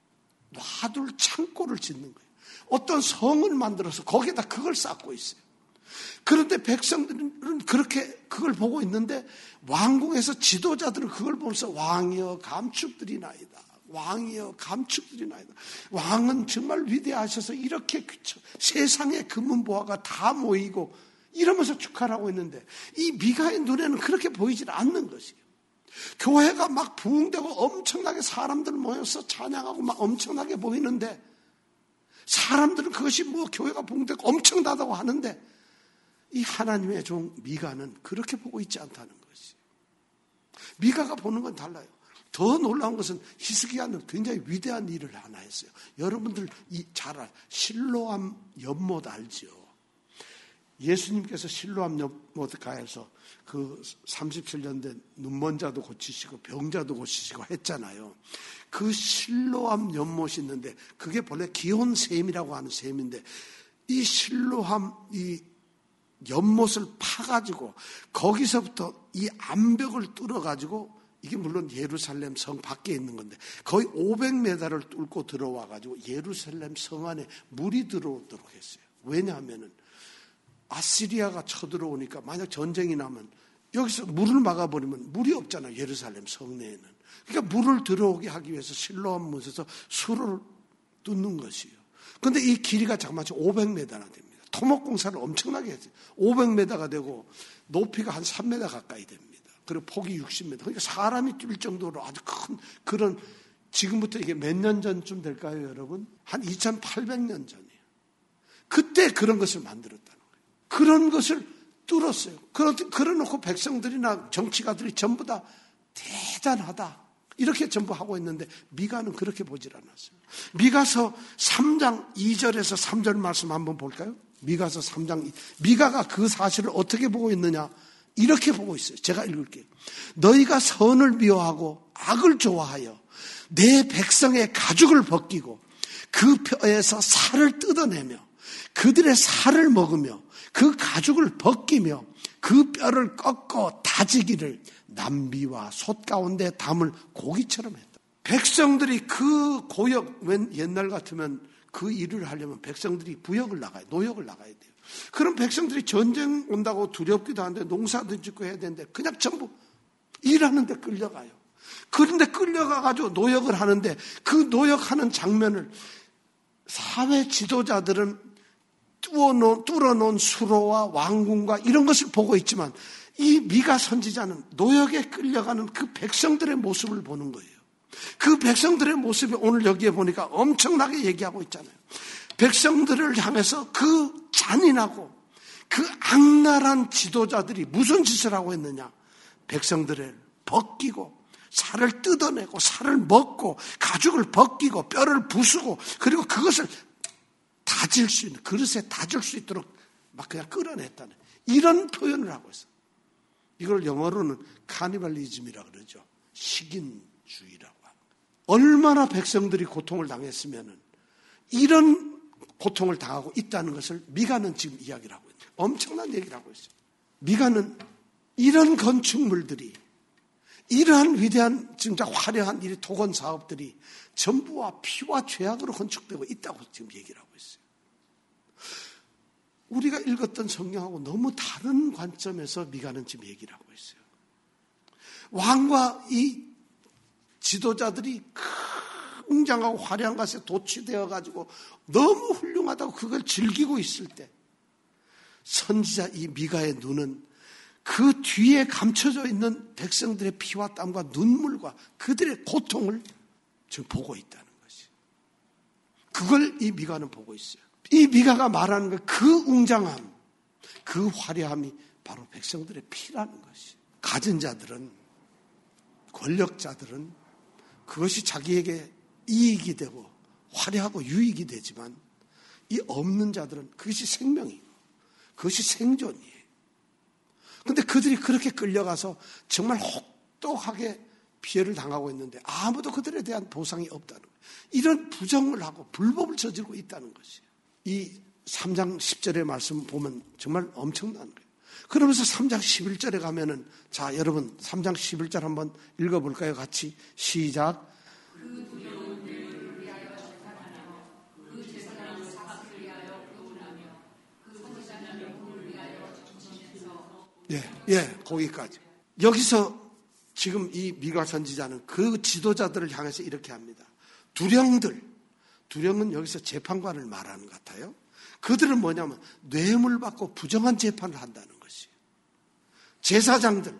놔둘 창고를 짓는 거예요. 어떤 성을 만들어서 거기에다 그걸 쌓고 있어요. 그런데 백성들은 그렇게 그걸 보고 있는데 왕궁에서 지도자들은 그걸 보면서 왕이여 감축드리나이다. 왕이여 감축드리나이다. 왕은 정말 위대하셔서 이렇게 세상의 금은보화가 다 모이고 이러면서 축하를 하고 있는데 이 미가의 눈에는 그렇게 보이질 않는 것이에요. 교회가 막 부흥되고 엄청나게 사람들 모여서 찬양하고 막 엄청나게 보이는데 사람들은 그것이 교회가 부흥되고 엄청나다고 하는데 이 하나님의 종 미가는 그렇게 보고 있지 않다는 것이. 미가가 보는 건 달라요. 더 놀라운 것은 히스기야는 굉장히 위대한 일을 하나 했어요. 여러분들 잘 실로암 연못 알죠? 예수님께서 실로암 연못 가에서 그 37년 된 눈먼 자도 고치시고 병자도 고치시고 했잖아요. 그 실로암 연못이 있는데 그게 본래 기혼샘이라고 하는 샘인데 이 실로암 이 연못을 파가지고 거기서부터 이 암벽을 뚫어가지고 이게 물론 예루살렘 성 밖에 있는 건데 거의 500m를 뚫고 들어와가지고 예루살렘 성 안에 물이 들어오도록 했어요. 왜냐하면은 아시리아가 쳐들어오니까 만약 전쟁이 나면 여기서 물을 막아버리면 물이 없잖아요. 예루살렘 성내에는. 그러니까 물을 들어오게 하기 위해서 실로암 못에서 수로를 뚫는 것이에요. 그런데 이 길이가 자그마치 500m나 됩니다. 토목공사를 엄청나게 했어요. 500m가 되고 높이가 한 3m 가까이 됩니다. 그리고 폭이 60m. 그러니까 사람이 뛸 정도로 아주 큰 그런 지금부터 이게 몇 년 전쯤 될까요, 여러분? 한 2800년 전이에요. 그때 그런 것을 만들었다는 거예요. 그런 것을 뚫었어요. 그래놓고 백성들이나 정치가들이 전부 다 대단하다. 이렇게 전부 하고 있는데 미가는 그렇게 보질 않았어요. 미가서 3장 2절에서 3절 말씀 한번 볼까요? 미가서 3장 미가가 그 사실을 어떻게 보고 있느냐? 이렇게 보고 있어요. 제가 읽을게요. 너희가 선을 미워하고 악을 좋아하여 내 백성의 가죽을 벗기고 그 뼈에서 살을 뜯어내며 그들의 살을 먹으며 그 가죽을 벗기며 그 뼈를 꺾어 다지기를 남비와 솥 가운데 담을 고기처럼 했다. 백성들이 그 고역, 옛날 같으면 그 일을 하려면 백성들이 부역을 나가야, 노역을 나가야 돼요. 그럼 백성들이 전쟁 온다고 두렵기도 한데 농사도 짓고 해야 되는데 그냥 전부 일하는데 끌려가요. 그런데 끌려가가지고 노역을 하는데 그 노역하는 장면을 사회 지도자들은 뚫어놓은 수로와 왕궁과 이런 것을 보고 있지만 이 미가 선지자는 노역에 끌려가는 그 백성들의 모습을 보는 거예요. 그 백성들의 모습이 오늘 여기에 보니까 엄청나게 얘기하고 있잖아요. 백성들을 향해서 그 잔인하고 그 악랄한 지도자들이 무슨 짓을 하고 있느냐. 백성들을 벗기고 살을 뜯어내고 살을 먹고 가죽을 벗기고 뼈를 부수고 그리고 그것을 다질 수 있는 그릇에 다질 수 있도록 막 그냥 끌어냈다는 이런 표현을 하고 있어요. 이걸 영어로는 카니발리즘이라고 그러죠. 식인주의라고 하는 거예요. 얼마나 백성들이 고통을 당했으면 이런 고통을 당하고 있다는 것을 미가는 지금 이야기를 하고 있어요. 엄청난 얘기를 하고 있어요. 미가는 이런 건축물들이 이러한 위대한 진짜 화려한 이 토건 사업들이 전부와 피와 죄악으로 건축되고 있다고 지금 얘기를 하고 있어요. 우리가 읽었던 성경하고 너무 다른 관점에서 미가는 지금 얘기를 하고 있어요. 왕과 이 지도자들이 웅장하고 화려한 것에 도취되어 가지고 너무 훌륭하다고 그걸 즐기고 있을 때 선지자 이 미가의 눈은 그 뒤에 감춰져 있는 백성들의 피와 땀과 눈물과 그들의 고통을 지금 보고 있다는 것이. 그걸 이 미가는 보고 있어요. 이 미가가 말하는 그 웅장함, 그 화려함이 바로 백성들의 피라는 것이. 가진 자들은, 권력자들은 그것이 자기에게 이익이 되고 화려하고 유익이 되지만 이 없는 자들은 그것이 생명이고 그것이 생존이에요. 그런데 그들이 그렇게 끌려가서 정말 혹독하게 피해를 당하고 있는데 아무도 그들에 대한 보상이 없다는 거예요. 이런 부정을 하고 불법을 저지르고 있다는 것이에요. 이 3장 10절의 말씀 보면 정말 엄청난 거예요. 그러면서 3장 11절에 가면은, 자, 여러분 3장 11절 한번 읽어볼까요? 같이 시작. 그 두려운 일을 위하여 재판하며 그 제사장 사각을 위하여 교훈하며 그 선지자의 공을 위하여 지키면서. 거기까지. 여기서 지금 이 미가 선지자는 그 지도자들을 향해서 이렇게 합니다. 두령은 여기서 재판관을 말하는 것 같아요. 그들은 뭐냐면 뇌물 받고 부정한 재판을 한다는 것이에요. 제사장들,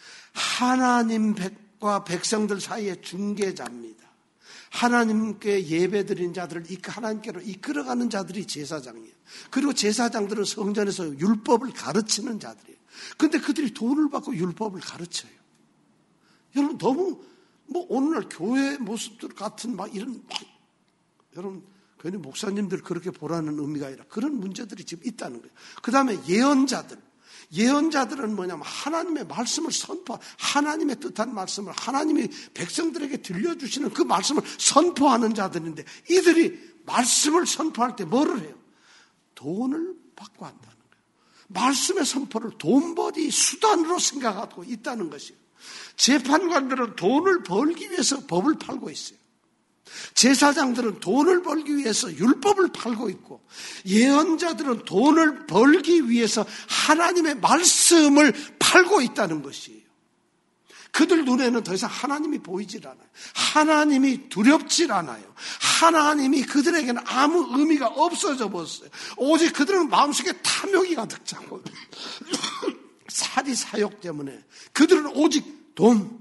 하나님과 백성들 사이의 중개자입니다. 하나님께 예배드린 자들을 하나님께로 이끌어가는 자들이 제사장이에요. 그리고 제사장들은 성전에서 율법을 가르치는 자들이에요. 그런데 그들이 돈을 받고 율법을 가르쳐요. 여러분 너무 오늘날 교회 모습들 같은 여러분 괜히 목사님들 그렇게 보라는 의미가 아니라 그런 문제들이 지금 있다는 거예요. 그 다음에 예언자들은 뭐냐면 하나님의 말씀을 하나님의 뜻한 말씀을 하나님이 백성들에게 들려주시는 그 말씀을 선포하는 자들인데 이들이 말씀을 선포할 때 뭐를 해요? 돈을 받고 한다는 거예요. 말씀의 선포를 돈벌이 수단으로 생각하고 있다는 것이에요. 재판관들은 돈을 벌기 위해서 법을 팔고 있어요. 제사장들은 돈을 벌기 위해서 율법을 팔고 있고 예언자들은 돈을 벌기 위해서 하나님의 말씀을 팔고 있다는 것이에요. 그들 눈에는 더 이상 하나님이 보이질 않아요. 하나님이 두렵질 않아요. 하나님이 그들에게는 아무 의미가 없어져 버렸어요. 오직 그들은 마음속에 탐욕이 가득 차고 사리 사욕 때문에 그들은 오직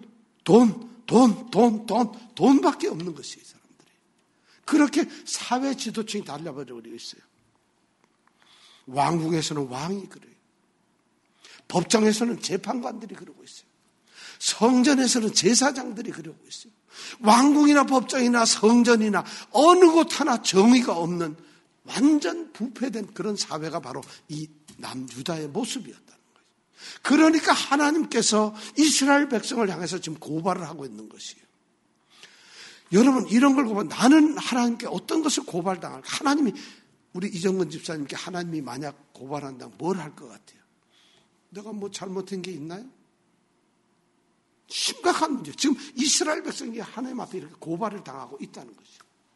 돈밖에 없는 것이에요. 사람들이 그렇게 사회 지도층이 달라버리고 있어요. 왕궁에서는 왕이 그래요. 법정에서는 재판관들이 그러고 있어요. 성전에서는 제사장들이 그러고 있어요. 왕궁이나 법정이나 성전이나 어느 곳 하나 정의가 없는 완전 부패된 그런 사회가 바로 이 남유다의 모습이었다는 거예요. 그러니까 하나님께서 이스라엘 백성을 향해서 지금 고발을 하고 있는 것이에요. 여러분 이런 걸 보면 나는 하나님께 어떤 것을 고발당할까? 하나님이 우리 이정근 집사님께 하나님이 만약 고발한다면 뭘 할 것 같아요? 내가 뭐 잘못한 게 있나요? 심각한 문제. 지금 이스라엘 백성이 하나님 앞에 이렇게 고발을 당하고 있다는 것이죠.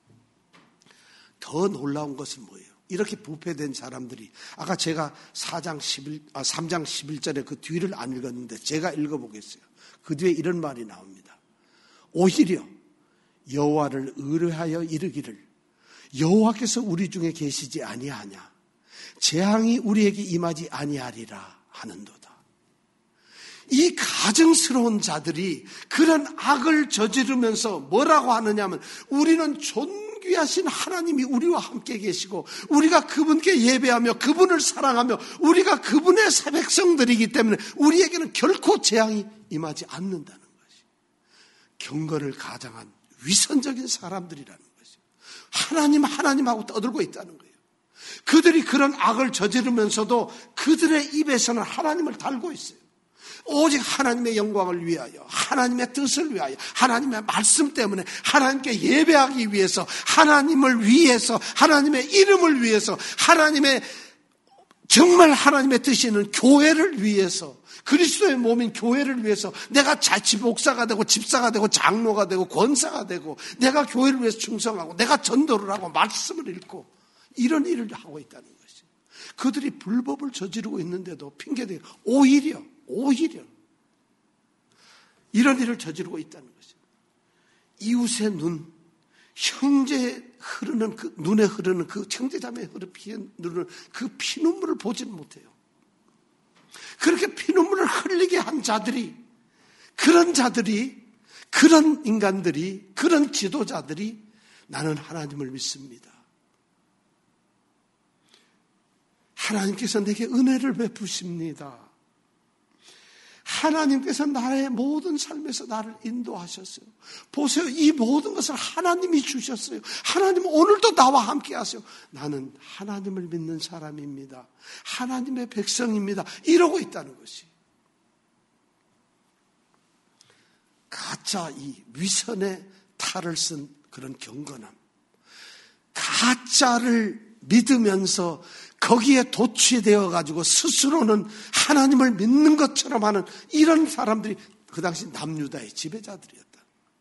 더 놀라운 것은 뭐예요? 이렇게 부패된 사람들이 아까 제가 3장 11절에 그 뒤를 안 읽었는데 제가 읽어보겠어요. 그 뒤에 이런 말이 나옵니다. 오히려 여호와를 의뢰하여 이르기를 여호와께서 우리 중에 계시지 아니하냐 재앙이 우리에게 임하지 아니하리라 하는도다. 이 가증스러운 자들이 그런 악을 저지르면서 뭐라고 하느냐면 우리는 존귀하신 하나님이 우리와 함께 계시고 우리가 그분께 예배하며 그분을 사랑하며 우리가 그분의 백성들이기 때문에 우리에게는 결코 재앙이 임하지 않는다는 것이 경건을 가장한 위선적인 사람들이라는 것이 하나님하고 떠들고 있다는 거예요. 그들이 그런 악을 저지르면서도 그들의 입에서는 하나님을 달고 있어요. 오직 하나님의 영광을 위하여 하나님의 뜻을 위하여 하나님의 말씀 때문에 하나님께 예배하기 위해서 하나님을 위해서 하나님의 이름을 위해서 정말 하나님의 뜻이 있는 교회를 위해서 그리스도의 몸인 교회를 위해서 내가 자치 목사가 되고 집사가 되고 장로가 되고 권사가 되고 내가 교회를 위해서 충성하고 내가 전도를 하고 말씀을 읽고 이런 일을 하고 있다는 것이죠. 그들이 불법을 저지르고 있는데도 핑계대고 오히려 이런 일을 저지르고 있다는 것이죠. 이웃의 눈, 형제의 흐르는 그 눈에 흐르는 그 형제자매의 흐르는 그 피눈물을 보지는 못해요. 그렇게 피눈물을 흘리게 한 자들이 그런 인간들이 그런 지도자들이 나는 하나님을 믿습니다. 하나님께서 내게 은혜를 베푸십니다. 하나님께서 나의 모든 삶에서 나를 인도하셨어요. 보세요. 이 모든 것을 하나님이 주셨어요. 하나님 오늘도 나와 함께 하세요. 나는 하나님을 믿는 사람입니다. 하나님의 백성입니다. 이러고 있다는 것이. 가짜 이 위선의 탈을 쓴 그런 경건함. 가짜를 믿으면서 거기에 도취되어 가지고 스스로는 하나님을 믿는 것처럼 하는 이런 사람들이 그 당시 남유다의 지배자들이었다.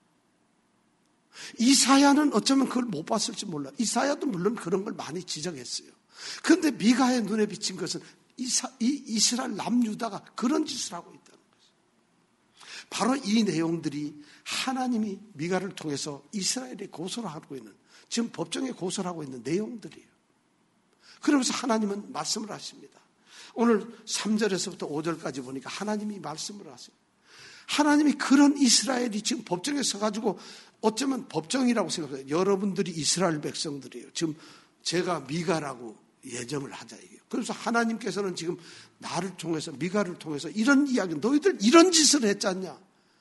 이사야는 어쩌면 그걸 못 봤을지 몰라. 이사야도 물론 그런 걸 많이 지적했어요. 그런데 미가의 눈에 비친 것은 이스라엘 남유다가 그런 짓을 하고 있다는 거죠. 바로 이 내용들이 하나님이 미가를 통해서 이스라엘에 고소를 하고 있는, 지금 법정에 고소를 하고 있는 내용들이에요. 그러면서 하나님은 말씀을 하십니다. 오늘 3절에서부터 5절까지 보니까 하나님이 말씀을 하세요. 하나님이 그런 이스라엘이 지금 법정에 서가지고 어쩌면 법정이라고 생각해요. 여러분들이 이스라엘 백성들이에요. 지금 제가 미가라고 예정을 하자 이게요. 그래서 하나님께서는 지금 나를 통해서 미가를 통해서 이런 이야기, 너희들 이런 짓을 했잖냐.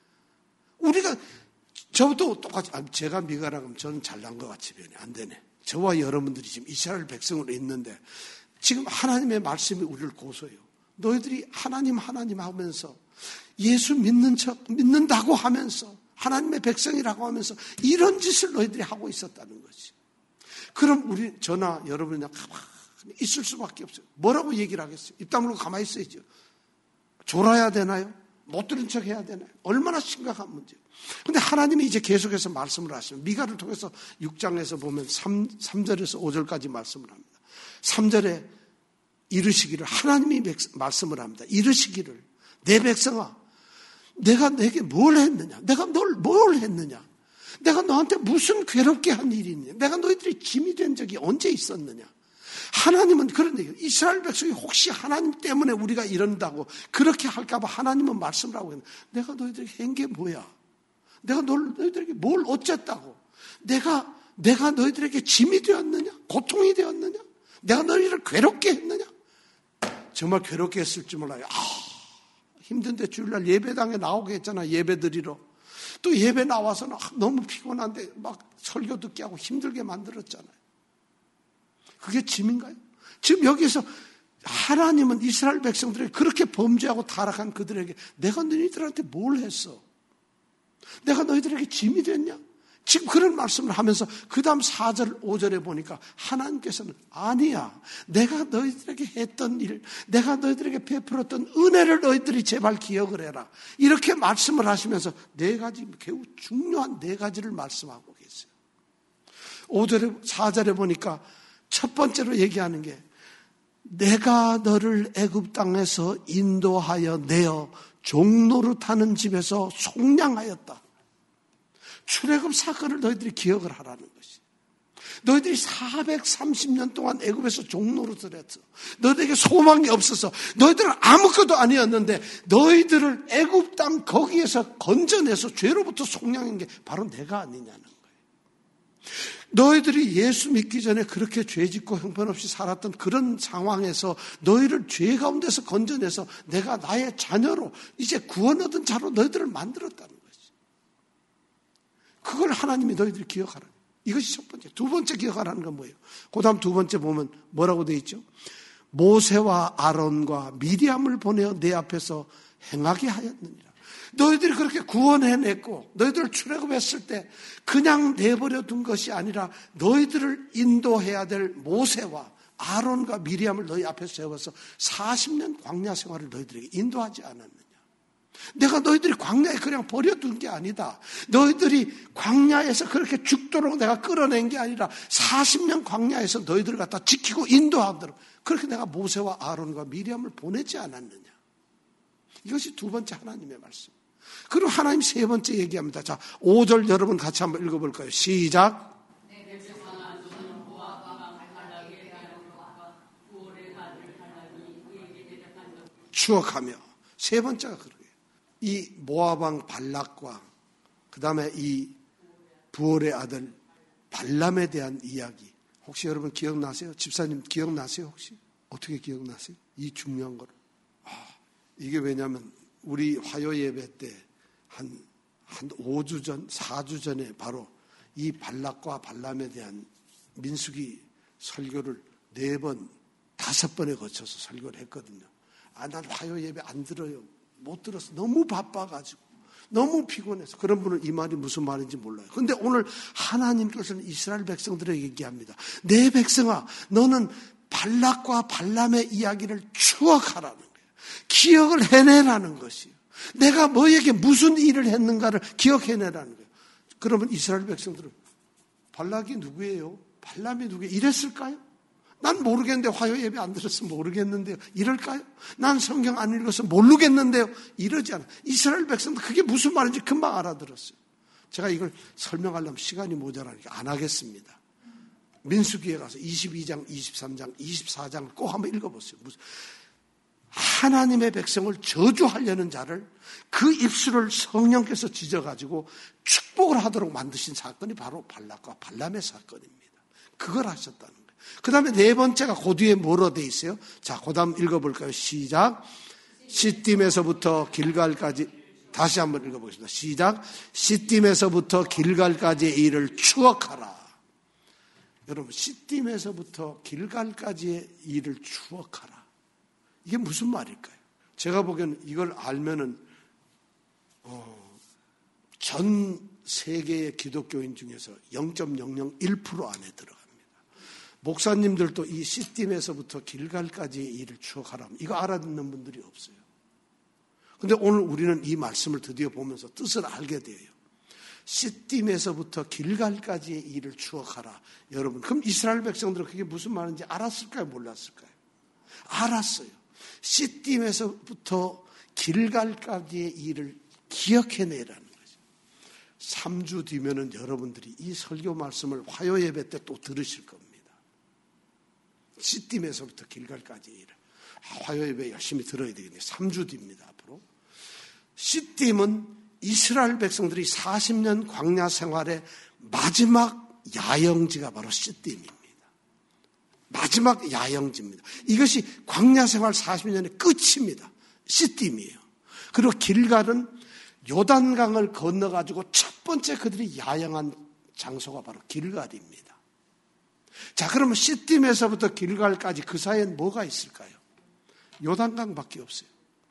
우리가 저도 똑같이 제가 미가라고 하면 저는 잘난 것 같이 변이 안 되네. 저와 여러분들이 지금 이스라엘 백성으로 있는데 지금 하나님의 말씀이 우리를 고소해요. 너희들이 하나님 하면서 예수 믿는다고 하면서 하나님의 백성이라고 하면서 이런 짓을 너희들이 하고 있었다는 거지. 그럼 저나 여러분이 그냥 가만히 있을 수밖에 없어요. 뭐라고 얘기를 하겠어요? 입 다물고 가만히 있어야죠. 졸아야 되나요? 못 들은 척 해야 되나요? 얼마나 심각한 문제예요. 그런데 하나님이 이제 계속해서 말씀을 하시면 미가를 통해서 6장에서 보면 3절에서 5절까지 말씀을 합니다. 3절에 이르시기를 하나님이 말씀을 합니다. 이르시기를 내 백성아 내가 내게 뭘 했느냐? 내가 뭘 했느냐? 내가 너한테 무슨 괴롭게 한 일이 있느냐? 내가 너희들이 짐이 된 적이 언제 있었느냐? 하나님은 그런 얘기예요. 이스라엘 백성이 혹시 하나님 때문에 우리가 이런다고 그렇게 할까 봐 하나님은 말씀을 하고 있는 내가 너희들에게 한 게 뭐야? 내가 너희들에게 뭘 어쨌다고? 내가 너희들에게 짐이 되었느냐? 고통이 되었느냐? 내가 너희를 괴롭게 했느냐? 정말 괴롭게 했을 줄 몰라요. 힘든데 주일날 예배당에 나오게 했잖아. 예배 드리러. 또 예배 나와서는 너무 피곤한데 막 설교 듣게 하고 힘들게 만들었잖아요. 그게 짐인가요? 지금 여기서 하나님은 이스라엘 백성들에게 그렇게 범죄하고 타락한 그들에게 내가 너희들한테 뭘 했어? 내가 너희들에게 짐이 됐냐? 지금 그런 말씀을 하면서 그 다음 4절 5절에 보니까 하나님께서는 아니야. 내가 너희들에게 했던 일, 내가 너희들에게 베풀었던 은혜를 너희들이 제발 기억을 해라. 이렇게 말씀을 하시면서 4가지 매우 중요한 4가지를 말씀하고 계세요. 5절에 4절에 보니까 첫 번째로 얘기하는 게 내가 너를 애굽 땅에서 인도하여 내어 종노릇하는 집에서 속량하였다. 출애굽 사건을 너희들이 기억을 하라는 것이. 너희들이 430년 동안 애굽에서 종노릇을 했어. 너희들에게 소망이 없어서 너희들은 아무것도 아니었는데 너희들을 애굽 땅 거기에서 건져내서 죄로부터 속량한 게 바로 내가 아니냐는 거예요. 너희들이 예수 믿기 전에 그렇게 죄짓고 형편없이 살았던 그런 상황에서 너희를 죄 가운데서 건져내서 내가 나의 자녀로 이제 구원 얻은 자로 너희들을 만들었다는 거지. 그걸 하나님이 너희들이 기억하라. 이것이 첫 번째. 두 번째 기억하라는 건 뭐예요? 그 다음 두 번째 보면 뭐라고 되어 있죠? 모세와 아론과 미리암을 보내어 내 앞에서 행하게 하였느니라. 너희들이 그렇게 구원해냈고 너희들을 출애굽했을 때 그냥 내버려 둔 것이 아니라 너희들을 인도해야 될 모세와 아론과 미리암을 너희 앞에 세워서 40년 광야 생활을 너희들에게 인도하지 않았느냐. 내가 너희들이 광야에 그냥 버려둔 게 아니다. 너희들이 광야에서 그렇게 죽도록 내가 끌어낸 게 아니라 40년 광야에서 너희들을 갖다 지키고 인도하도록 그렇게 내가 모세와 아론과 미리암을 보내지 않았느냐. 이것이 두 번째 하나님의 말씀. 그리고 하나님 세 번째 얘기합니다. 자, 5절 여러분 같이 한번 읽어볼까요? 시작. 추억하며. 세 번째가 그러게요. 이 모압왕 발락과 그 다음에 이 부올의 아들 발람에 대한 이야기. 혹시 여러분 기억나세요? 집사님 기억나세요? 혹시? 어떻게 기억나세요? 이 중요한 거를. 이게 왜냐하면 우리 화요 예배 때 한 5주 전, 4주 전에 바로 이 발락과 발람에 대한 민수기 설교를 4번, 5번에 거쳐서 설교를 했거든요. 난 화요 예배 안 들어요. 못 들어서 너무 바빠가지고 너무 피곤해서. 그런 분은 이 말이 무슨 말인지 몰라요. 그런데 오늘 하나님께서는 이스라엘 백성들에게 얘기합니다. 내 백성아, 너는 발락과 발람의 이야기를 추억하라는 거예요. 기억을 해내라는 것이에요. 내가 너에게 무슨 일을 했는가를 기억해내라는 거예요. 그러면 이스라엘 백성들은 발락이 누구예요? 발람이 누구예요? 이랬을까요? 난 모르겠는데, 화요 예배 안 들어서 모르겠는데요. 이럴까요? 난 성경 안 읽어서 모르겠는데요. 이러지 않아요. 이스라엘 백성들 그게 무슨 말인지 금방 알아들었어요. 제가 이걸 설명하려면 시간이 모자라니까 안 하겠습니다. 민수기에 가서 22장, 23장, 24장을 꼭 한번 읽어보세요. 하나님의 백성을 저주하려는 자를 그 입술을 성령께서 찢어가지고 축복을 하도록 만드신 사건이 바로 발락과 발람의 사건입니다. 그걸 하셨다는 거예요. 그 다음에 4번째가 그 뒤에 뭐로 돼 있어요? 자, 그 다음 읽어볼까요? 시작. 시딤에서부터 길갈까지, 다시 한번 읽어보겠습니다. 시작. 시딤에서부터 길갈까지의 일을 추억하라. 여러분, 시딤에서부터 길갈까지의 일을 추억하라. 이게 무슨 말일까요? 제가 보기에는 이걸 알면은 전 세계의 기독교인 중에서 0.001% 안에 들어갑니다. 목사님들도 이 시딤에서부터 길갈까지의 일을 추억하라. 이거 알아듣는 분들이 없어요. 그런데 오늘 우리는 이 말씀을 드디어 보면서 뜻을 알게 돼요. 시딤에서부터 길갈까지의 일을 추억하라. 여러분, 그럼 이스라엘 백성들은 그게 무슨 말인지 알았을까요? 몰랐을까요? 알았어요. 시딤에서부터 길갈까지의 일을 기억해내라는 거죠. 3주 뒤면은 여러분들이 이 설교 말씀을 화요 예배 때 또 들으실 겁니다. 시딤에서부터 길갈까지의 일을. 화요 예배 열심히 들어야 되겠네요. 3주 뒤입니다, 앞으로. 시딤은 이스라엘 백성들이 40년 광야 생활의 마지막 야영지가 바로 시딤입니다. 마지막 야영지입니다. 이것이 광야 생활 40년의 끝입니다. 시딤이에요. 그리고 길갈은 요단강을 건너가지고 첫 번째 그들이 야영한 장소가 바로 길갈입니다. 자, 그러면 시딤에서부터 길갈까지 그 사이엔 뭐가 있을까요? 요단강밖에 없어요.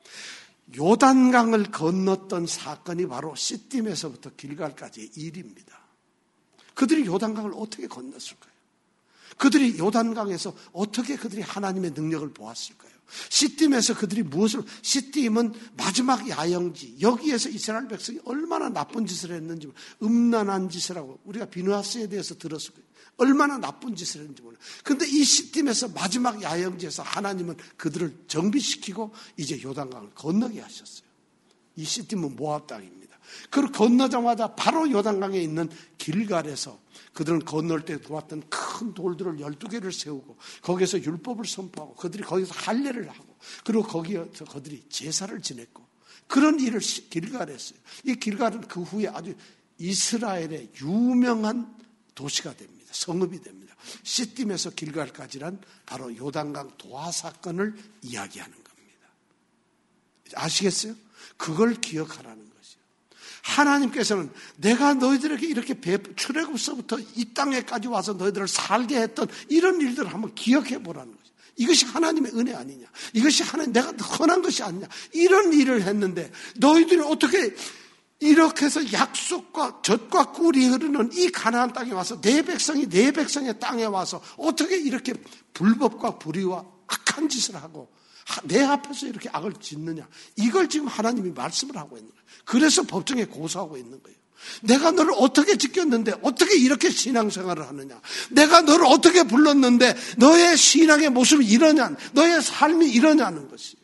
요단강을 건넜던 사건이 바로 시딤에서부터 길갈까지의 일입니다. 그들이 요단강을 어떻게 건넜을까요? 그들이 요단강에서 어떻게 그들이 하나님의 능력을 보았을까요? 시딤에서 그들이 무엇을, 시딤은 마지막 야영지, 여기에서 이스라엘 백성이 얼마나 나쁜 짓을 했는지, 음란한 짓을 하고, 우리가 비느하스에 대해서 들었을 거예요. 얼마나 나쁜 짓을 했는지 몰라요. 그런데 이 시딤에서 마지막 야영지에서 하나님은 그들을 정비시키고 이제 요단강을 건너게 하셨어요. 이 시딤은 모압 땅입니다. 그걸 건너자마자 바로 요단강에 있는 길갈에서 그들은 건널 때 도왔던 큰 돌들을 12개를 세우고 거기에서 율법을 선포하고 그들이 거기서 할례를 하고 그리고 거기에서 그들이 제사를 지냈고 그런 일을 길갈에 했어요. 이 길갈은 그 후에 아주 이스라엘의 유명한 도시가 됩니다. 성읍이 됩니다. 시딤에서 길갈까지란 바로 요단강 도하 사건을 이야기하는 겁니다. 아시겠어요? 그걸 기억하라는 것이요. 하나님께서는 내가 너희들에게 이렇게 출애굽서부터 이 땅에까지 와서 너희들을 살게 했던 이런 일들을 한번 기억해 보라는 거죠. 이것이 하나님의 은혜 아니냐? 이것이 하나님 내가 헌한 것이 아니냐? 이런 일을 했는데 너희들이 어떻게 이렇게 해서 약속과 젖과 꿀이 흐르는 이 가나안 땅에 와서 내 백성이 내 백성의 땅에 와서 어떻게 이렇게 불법과 불의와 악한 짓을 하고 내 앞에서 이렇게 악을 짓느냐. 이걸 지금 하나님이 말씀을 하고 있는 거예요. 그래서 법정에 고소하고 있는 거예요. 내가 너를 어떻게 지켰는데 어떻게 이렇게 신앙생활을 하느냐. 내가 너를 어떻게 불렀는데 너의 신앙의 모습이 이러냐. 너의 삶이 이러냐는 것이.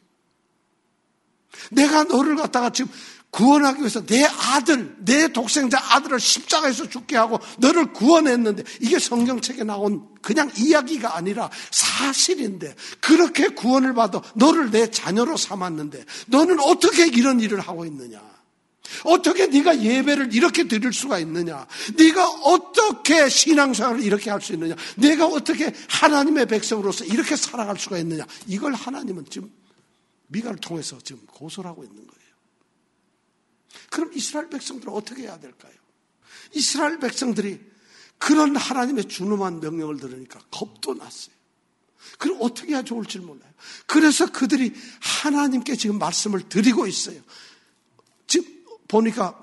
내가 너를 갖다가 지금 구원하기 위해서 내 아들, 내 독생자 아들을 십자가에서 죽게 하고 너를 구원했는데 이게 성경책에 나온 그냥 이야기가 아니라 사실인데 그렇게 구원을 받아 너를 내 자녀로 삼았는데 너는 어떻게 이런 일을 하고 있느냐? 어떻게 네가 예배를 이렇게 드릴 수가 있느냐? 네가 어떻게 신앙생활을 이렇게 할 수 있느냐? 네가 어떻게 하나님의 백성으로서 이렇게 살아갈 수가 있느냐? 이걸 하나님은 지금 미가를 통해서 지금 고소를 하고 있는 거예요. 그럼 이스라엘 백성들은 어떻게 해야 될까요? 이스라엘 백성들이 그런 하나님의 준엄한 명령을 들으니까 겁도 났어요. 그럼 어떻게 해야 좋을지 몰라요. 그래서 그들이 하나님께 지금 말씀을 드리고 있어요. 지금 보니까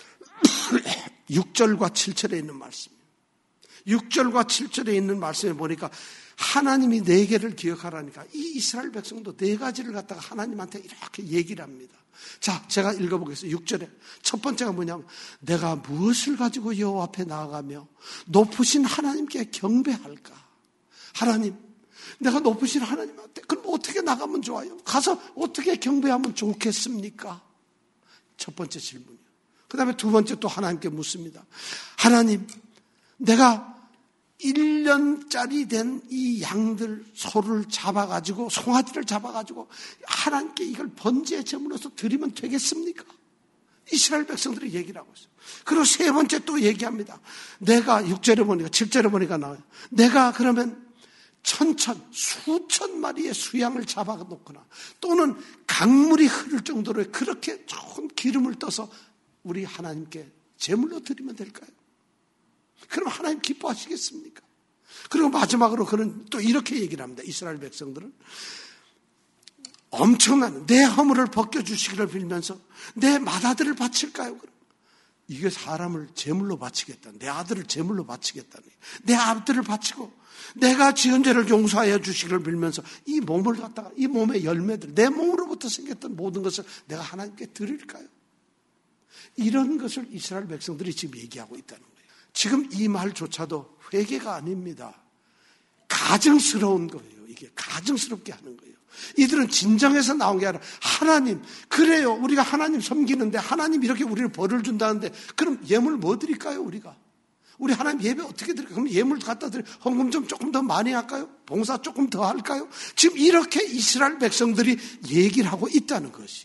6절과 7절에 있는 말씀이에요. 6절과 7절에 있는 말씀에 보니까 하나님이 4개를 기억하라니까 이 이스라엘 백성도 4가지를 갖다가 하나님한테 이렇게 얘기를 합니다. 자, 제가 읽어보겠습니다. 6절에 첫 번째가 뭐냐면 내가 무엇을 가지고 여호와 앞에 나아가며 높으신 하나님께 경배할까? 하나님, 내가 높으신 하나님한테 그럼 어떻게 나가면 좋아요? 가서 어떻게 경배하면 좋겠습니까? 첫 번째 질문이요. 그 다음에 두 번째 또 하나님께 묻습니다. 하나님, 내가 1년짜리 된 이 양들 소를 잡아가지고 송아지를 잡아가지고 하나님께 이걸 번제의 제물로서 드리면 되겠습니까? 이스라엘 백성들이 얘기를 하고 있어요. 그리고 세 번째 또 얘기합니다. 내가 6절에 보니까 7절에 보니까 나와요. 내가 그러면 수천 마리의 수양을 잡아놓거나 또는 강물이 흐를 정도로 그렇게 좋은 기름을 떠서 우리 하나님께 제물로 드리면 될까요? 그럼 하나님 기뻐하시겠습니까? 그리고 마지막으로 그는 또 이렇게 얘기를 합니다. 이스라엘 백성들은 엄청난 내 허물을 벗겨주시기를 빌면서 내 맏아들을 바칠까요? 이게 사람을 제물로 바치겠다. 내 아들을 제물로 바치겠다니. 내 아들을 바치고 내가 지은 죄를 용서하여 주시기를 빌면서 이 몸을 갖다가 이 몸의 열매들 내 몸으로부터 생겼던 모든 것을 내가 하나님께 드릴까요? 이런 것을 이스라엘 백성들이 지금 얘기하고 있다는 거예요. 지금 이 말조차도 회개가 아닙니다. 가증스러운 거예요. 이게 가증스럽게 하는 거예요. 이들은 진정해서 나온 게 아니라 하나님, 그래요. 우리가 하나님 섬기는데 하나님 이렇게 우리를 벌을 준다는데 그럼 예물 뭐 드릴까요? 우리 하나님 예배 어떻게 드릴까요? 그럼 예물 갖다 드려 헌금 좀 조금 더 많이 할까요? 봉사 조금 더 할까요? 지금 이렇게 이스라엘 백성들이 얘기를 하고 있다는 것이에요.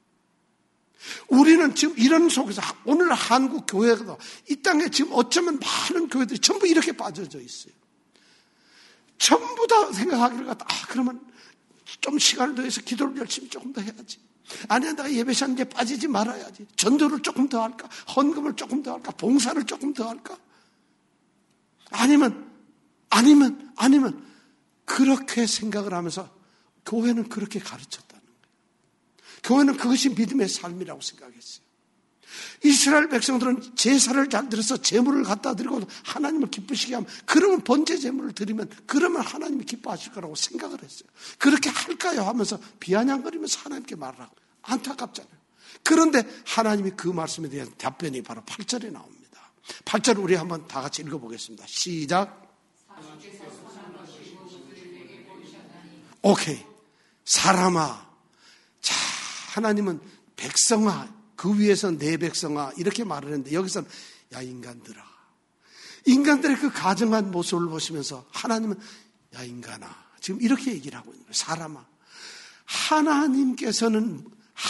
우리는 지금 이런 속에서 오늘 한국 교회가 이 땅에 지금 어쩌면 많은 교회들이 전부 이렇게 빠져져 있어요. 전부 다 생각하기를 갖다 그러면 좀 시간을 더해서 기도를 열심히 조금 더 해야지. 아니야, 내가 예배 시간에 빠지지 말아야지. 전도를 조금 더 할까? 헌금을 조금 더 할까? 봉사를 조금 더 할까? 아니면 그렇게 생각을 하면서 교회는 그렇게 가르쳤다는 거예요. 교회는 그것이 믿음의 삶이라고 생각했어요. 이스라엘 백성들은 제사를 잘 드려서 제물을 갖다 드리고 하나님을 기쁘시게 하면 그러면 번제 제물을 드리면 그러면 하나님이 기뻐하실 거라고 생각을 했어요. 그렇게 할까요? 하면서 비아냥거리면서 하나님께 말을 하고 안타깝잖아요. 그런데 하나님이 그 말씀에 대한 답변이 바로 8절에 나옵니다. 8절 우리 한번 다 같이 읽어보겠습니다. 시작. 오케이. 사람아. 자, 하나님은 백성아, 그 위에서 내 백성아 이렇게 말을 했는데 여기서는 야 인간들아. 인간들의 그 가증한 모습을 보시면서 하나님은 야 인간아 지금 이렇게 얘기를 하고 있는 거예요. 사람아. 하나님께서는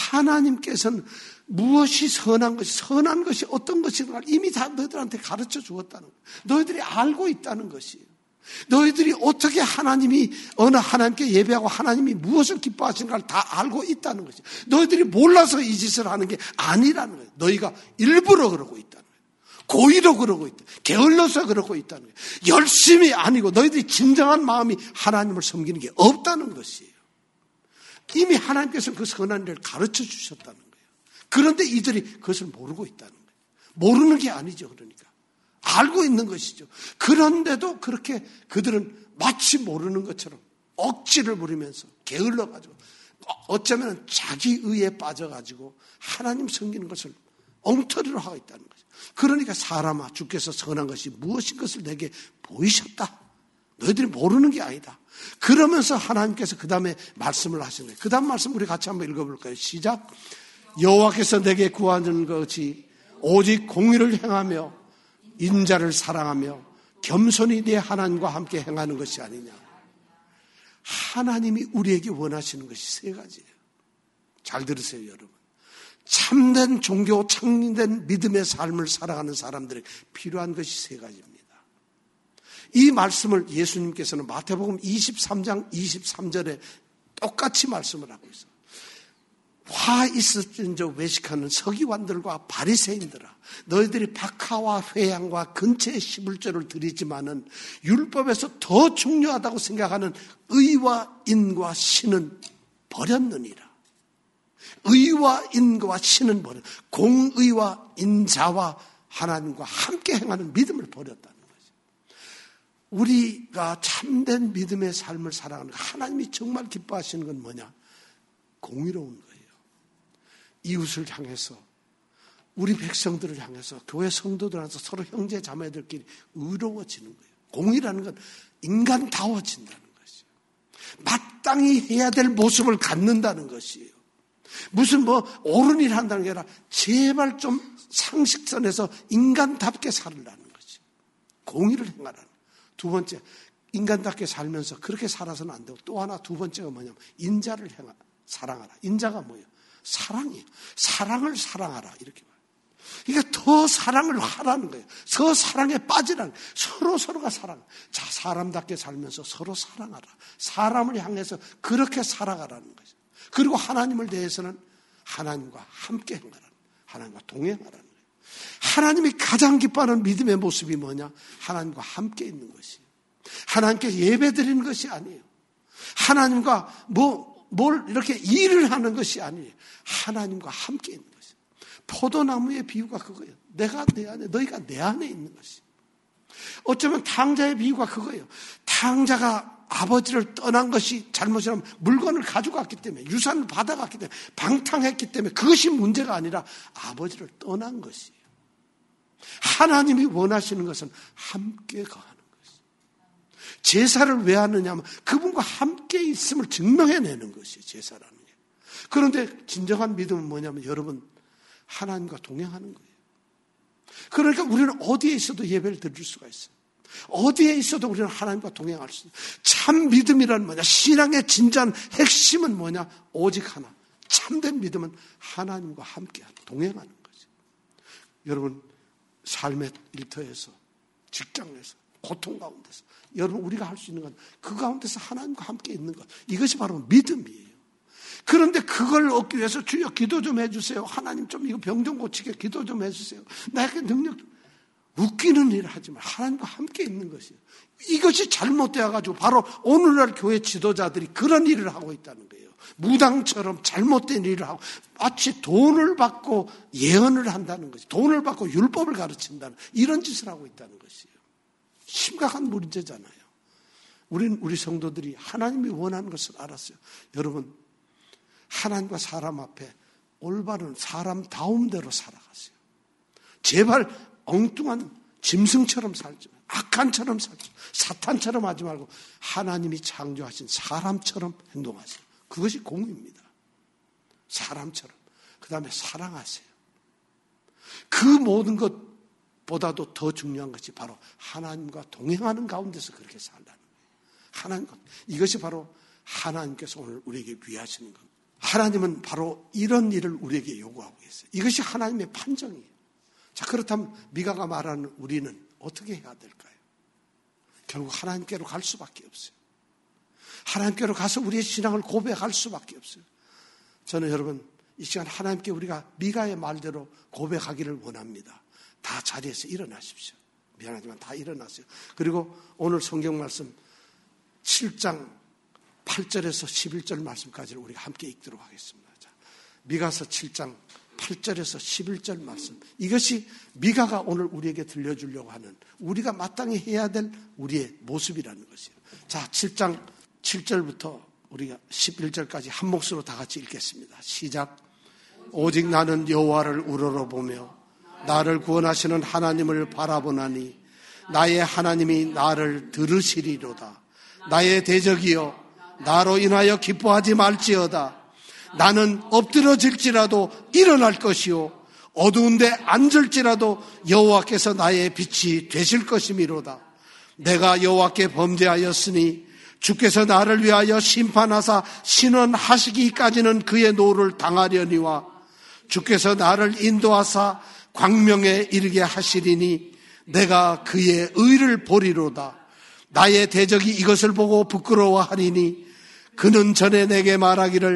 무엇이 선한 것이 어떤 것인가 이미 다 너희들한테 가르쳐 주었다는 거예요. 너희들이 알고 있다는 것이에요. 너희들이 어떻게 어느 하나님께 예배하고 하나님이 무엇을 기뻐하시는가를 다 알고 있다는 것이에요. 너희들이 몰라서 이 짓을 하는 게 아니라는 거예요. 너희가 일부러 그러고 있다는 거예요. 고의로 그러고 있다. 게을러서 그러고 있다는 거예요. 열심히 아니고 너희들이 진정한 마음이 하나님을 섬기는 게 없다는 것이에요. 이미 하나님께서 그 선한 일을 가르쳐 주셨다는 거예요. 그런데 이들이 그것을 모르고 있다는 거예요. 모르는 게 아니죠. 그러니까. 알고 있는 것이죠. 그런데도 그렇게 그들은 마치 모르는 것처럼 억지를 부리면서 게을러가지고 어쩌면 자기 의에 빠져가지고 하나님 섬기는 것을 엉터리로 하고 있다는 거죠. 그러니까 사람아 주께서 선한 것이 무엇인 것을 내게 보이셨다. 너희들이 모르는 게 아니다. 그러면서 하나님께서 그 다음에 말씀을 하시는 거예요. 그 다음 말씀 우리 같이 한번 읽어볼까요? 시작. 여호와께서 내게 구하는 것이 오직 공의를 행하며 인자를 사랑하며 겸손히 네 하나님과 함께 행하는 것이 아니냐. 하나님이 우리에게 원하시는 것이 3가지예요. 잘 들으세요, 여러분. 참된 종교, 참된 믿음의 삶을 살아가는 사람들에게 필요한 것이 3가지입니다. 이 말씀을 예수님께서는 마태복음 23장 23절에 똑같이 말씀을 하고 있어요. 화 있을진저 외식하는 서기관들과 바리새인들아, 너희들이 박하와 회양과 근처의 11조를 드리지만은 율법에서 더 중요하다고 생각하는 의와 인과 신은 버렸느니라. 의와 인과 신은 버렸. 공의와 인자와 하나님과 함께 행하는 믿음을 버렸다는 거죠. 우리가 참된 믿음의 삶을 살아가는 거, 하나님이 정말 기뻐하시는 건 뭐냐? 공의로운 거예요. 이웃을 향해서, 우리 백성들을 향해서, 교회 성도들한테 서로 형제 자매들끼리 의로워지는 거예요. 공의라는 건 인간다워진다는 것이에요. 마땅히 해야 될 모습을 갖는다는 것이에요. 무슨 옳은 일 한다는 게 아니라 제발 좀 상식선에서 인간답게 살으라는 거지. 공의를 행하라는. 두 번째, 인간답게 살면서 그렇게 살아서는 안 되고, 또 하나 두 번째가 뭐냐면 인자를 사랑하라. 인자가 뭐예요? 사랑이에요. 사랑을 사랑하라. 이렇게 말해요. 그러니까 더 사랑을 하라는 거예요. 더 사랑에 빠지라는 거예요. 서로가 사랑. 자, 사람답게 살면서 서로 사랑하라. 사람을 향해서 그렇게 살아가라는 거죠. 그리고 하나님을 대해서는 하나님과 함께 행하라는 거예요. 하나님과 동행하라는 거예요. 하나님이 가장 기뻐하는 믿음의 모습이 뭐냐? 하나님과 함께 있는 것이에요. 하나님께 예배 드리는 것이 아니에요. 하나님과 뭘 이렇게 일을 하는 것이 아니에요. 하나님과 함께 있는 것이에요. 포도나무의 비유가 그거예요. 내가 내 안에, 너희가 내 안에 있는 것이에요. 어쩌면 탕자의 비유가 그거예요. 탕자가 아버지를 떠난 것이 잘못이라면 물건을 가져갔기 때문에, 유산을 받아갔기 때문에, 방탕했기 때문에 그것이 문제가 아니라 아버지를 떠난 것이에요. 하나님이 원하시는 것은 함께 거하는 것이에요. 제사를 왜 하느냐면 그분과 함께 있음을 증명해내는 것이에요. 제사라는 게. 그런데 진정한 믿음은 뭐냐면 여러분, 하나님과 동행하는 거예요. 그러니까 우리는 어디에 있어도 예배를 드릴 수가 있어요. 어디에 있어도 우리는 하나님과 동행할 수 있어요. 참 믿음이란 뭐냐? 신앙의 진짜한 핵심은 뭐냐? 오직 하나. 참된 믿음은 하나님과 함께하는, 동행하는 거죠. 여러분, 삶의 일터에서, 직장에서, 고통 가운데서, 여러분 우리가 할 수 있는 건 그 가운데서 하나님과 함께 있는 것. 이것이 바로 믿음이에요. 그런데 그걸 얻기 위해서 주여 기도 좀 해주세요. 하나님 좀 이거 병 좀 고치게 기도 좀 해주세요. 나에게 능력 좀. 웃기는 일을 하지 말. 하나님과 함께 있는 것이에요. 이것이 잘못되어가지고 바로 오늘날 교회 지도자들이 그런 일을 하고 있다는 거예요. 무당처럼 잘못된 일을 하고 마치 돈을 받고 예언을 한다는 것이, 돈을 받고 율법을 가르친다는 이런 짓을 하고 있다는 것이에요. 심각한 문제잖아요. 우리 성도들이 하나님이 원하는 것을 알았어요. 여러분, 하나님과 사람 앞에 올바른 사람다움대로 살아가세요. 제발 엉뚱한 짐승처럼 살지 말고, 악한처럼 살지 말고, 사탄처럼 하지 말고 하나님이 창조하신 사람처럼 행동하세요. 그것이 공의입니다. 사람처럼. 그 다음에 사랑하세요. 그 모든 것보다도 더 중요한 것이 바로 하나님과 동행하는 가운데서 그렇게 살라는 거예요. 하나님과. 이것이 바로 하나님께서 오늘 우리에게 위하시는 겁니다. 하나님은 바로 이런 일을 우리에게 요구하고 계세요. 이것이 하나님의 판정이에요. 자, 그렇다면 미가가 말하는 우리는 어떻게 해야 될까요? 결국 하나님께로 갈 수밖에 없어요. 하나님께로 가서 우리의 신앙을 고백할 수밖에 없어요. 저는 여러분, 이 시간 하나님께 우리가 미가의 말대로 고백하기를 원합니다. 다 자리에서 일어나십시오. 미안하지만 다 일어나세요. 그리고 오늘 성경 말씀 7장 8절에서 11절 말씀까지를 우리가 함께 읽도록 하겠습니다. 자, 미가서 7장 8절에서 11절 말씀. 이것이 미가가 오늘 우리에게 들려주려고 하는, 우리가 마땅히 해야 될 우리의 모습이라는 것이에요. 자, 7장 7절부터 우리가 11절까지 한 몫으로 다 같이 읽겠습니다. 시작. 오직 나는 여호와를 우러러보며 나를 구원하시는 하나님을 바라보나니 나의 하나님이 나를 들으시리로다. 나의 대적이여 나로 인하여 기뻐하지 말지어다. 나는 엎드러질지라도 일어날 것이요 어두운데 앉을지라도 여호와께서 나의 빛이 되실 것이미로다. 내가 여호와께 범죄하였으니 주께서 나를 위하여 심판하사 신원하시기까지는 그의 노를 당하려니와 주께서 나를 인도하사 광명에 이르게 하시리니 내가 그의 의를 보리로다. 나의 대적이 이것을 보고 부끄러워하리니 그는 전에 내게 말하기를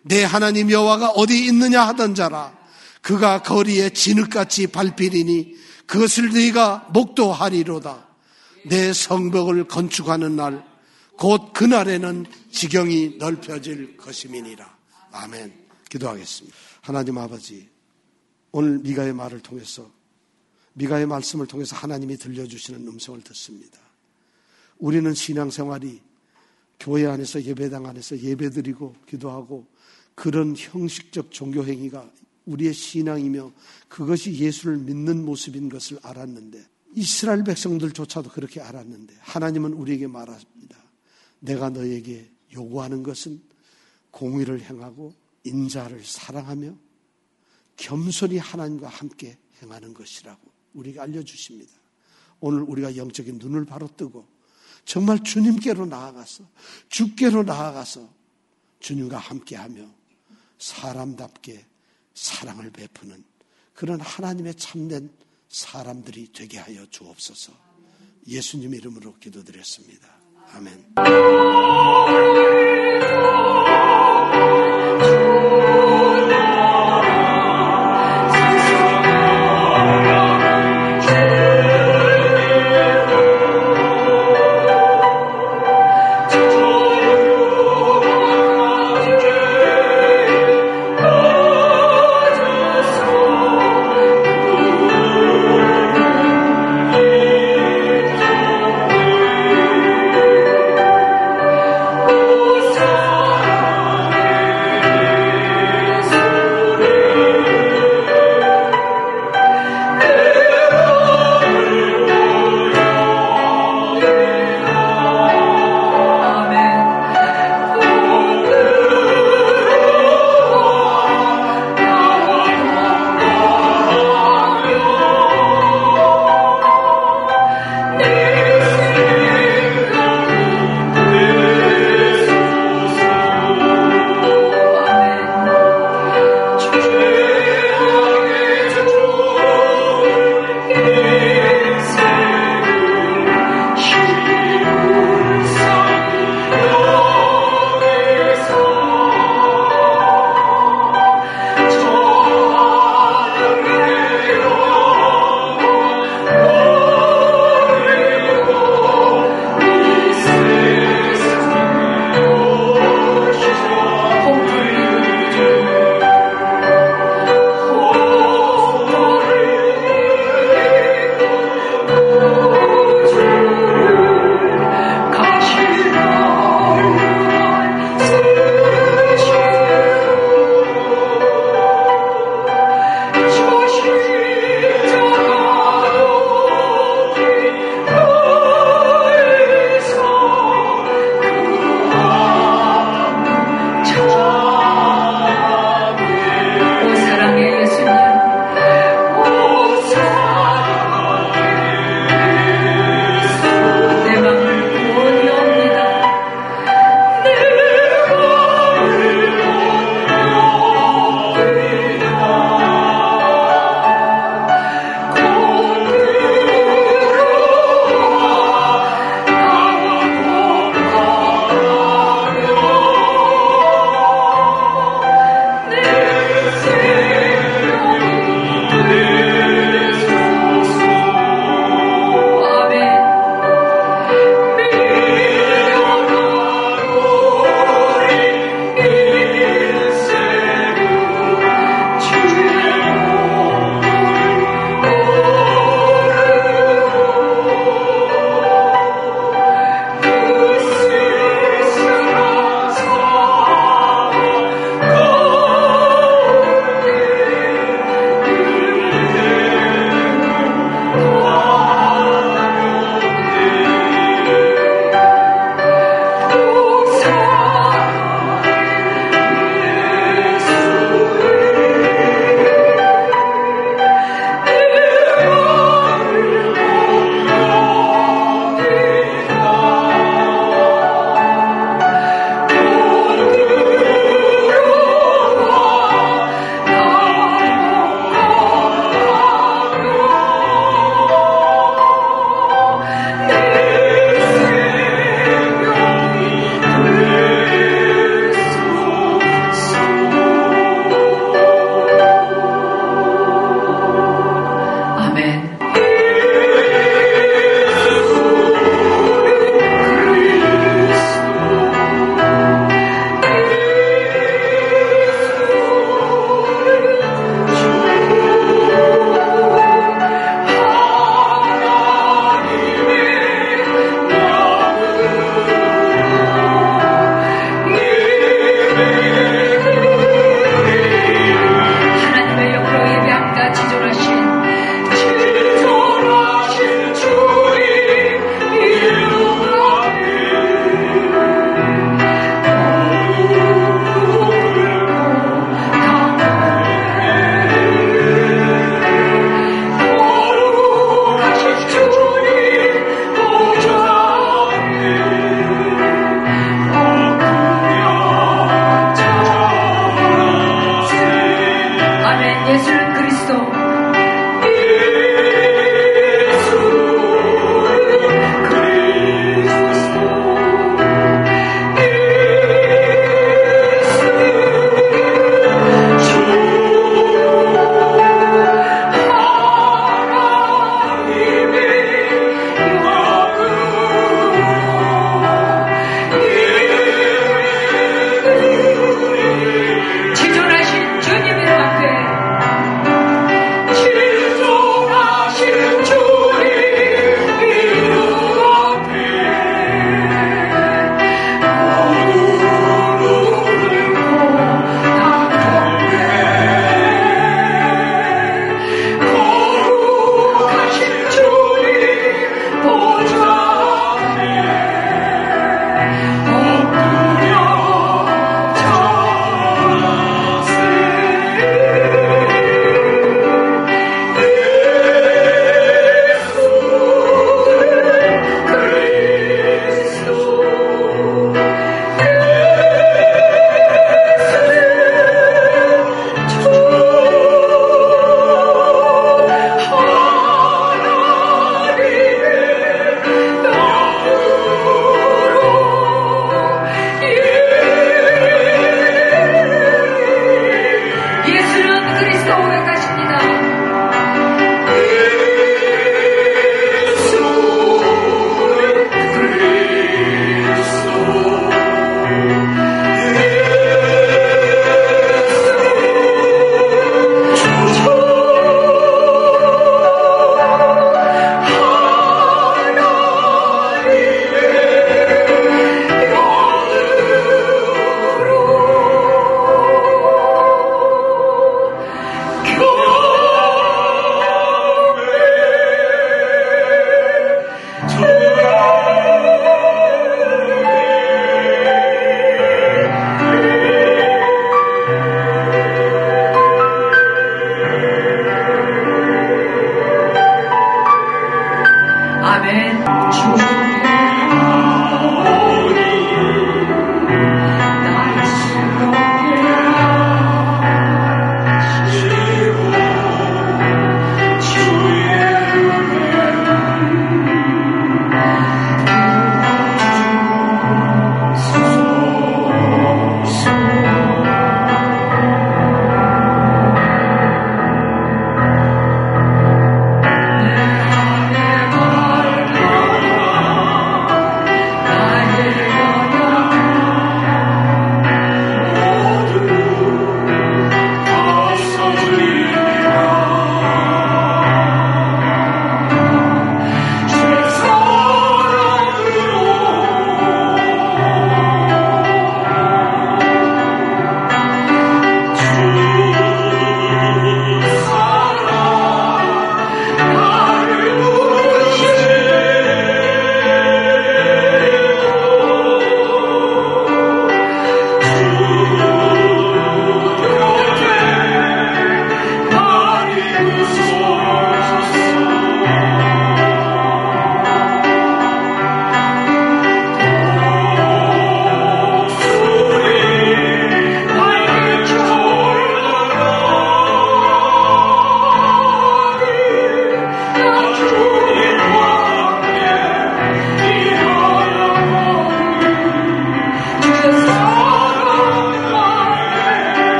내 하나님 여호와가 어디 있느냐 하던 자라. 그가 거리에 진흙같이 밟히리니 그것을 네가 목도하리로다. 내 성벽을 건축하는 날 곧 그날에는 지경이 넓혀질 것임이니라. 아멘. 기도하겠습니다. 하나님 아버지, 오늘 미가의 말을 통해서, 미가의 말씀을 통해서 하나님이 들려주시는 음성을 듣습니다. 우리는 신앙생활이 교회 안에서, 예배당 안에서 예배드리고 기도하고 그런 형식적 종교행위가 우리의 신앙이며 그것이 예수를 믿는 모습인 것을 알았는데, 이스라엘 백성들조차도 그렇게 알았는데 하나님은 우리에게 말합니다. 내가 너에게 요구하는 것은 공의를 행하고 인자를 사랑하며 겸손히 하나님과 함께 행하는 것이라고 우리가 알려주십니다. 오늘 우리가 영적인 눈을 바로 뜨고 정말 주님께로 나아가서, 주께로 나아가서 주님과 함께하며 사람답게 사랑을 베푸는 그런 하나님의 참된 사람들이 되게 하여 주옵소서. 예수님 이름으로 기도드렸습니다. 아멘.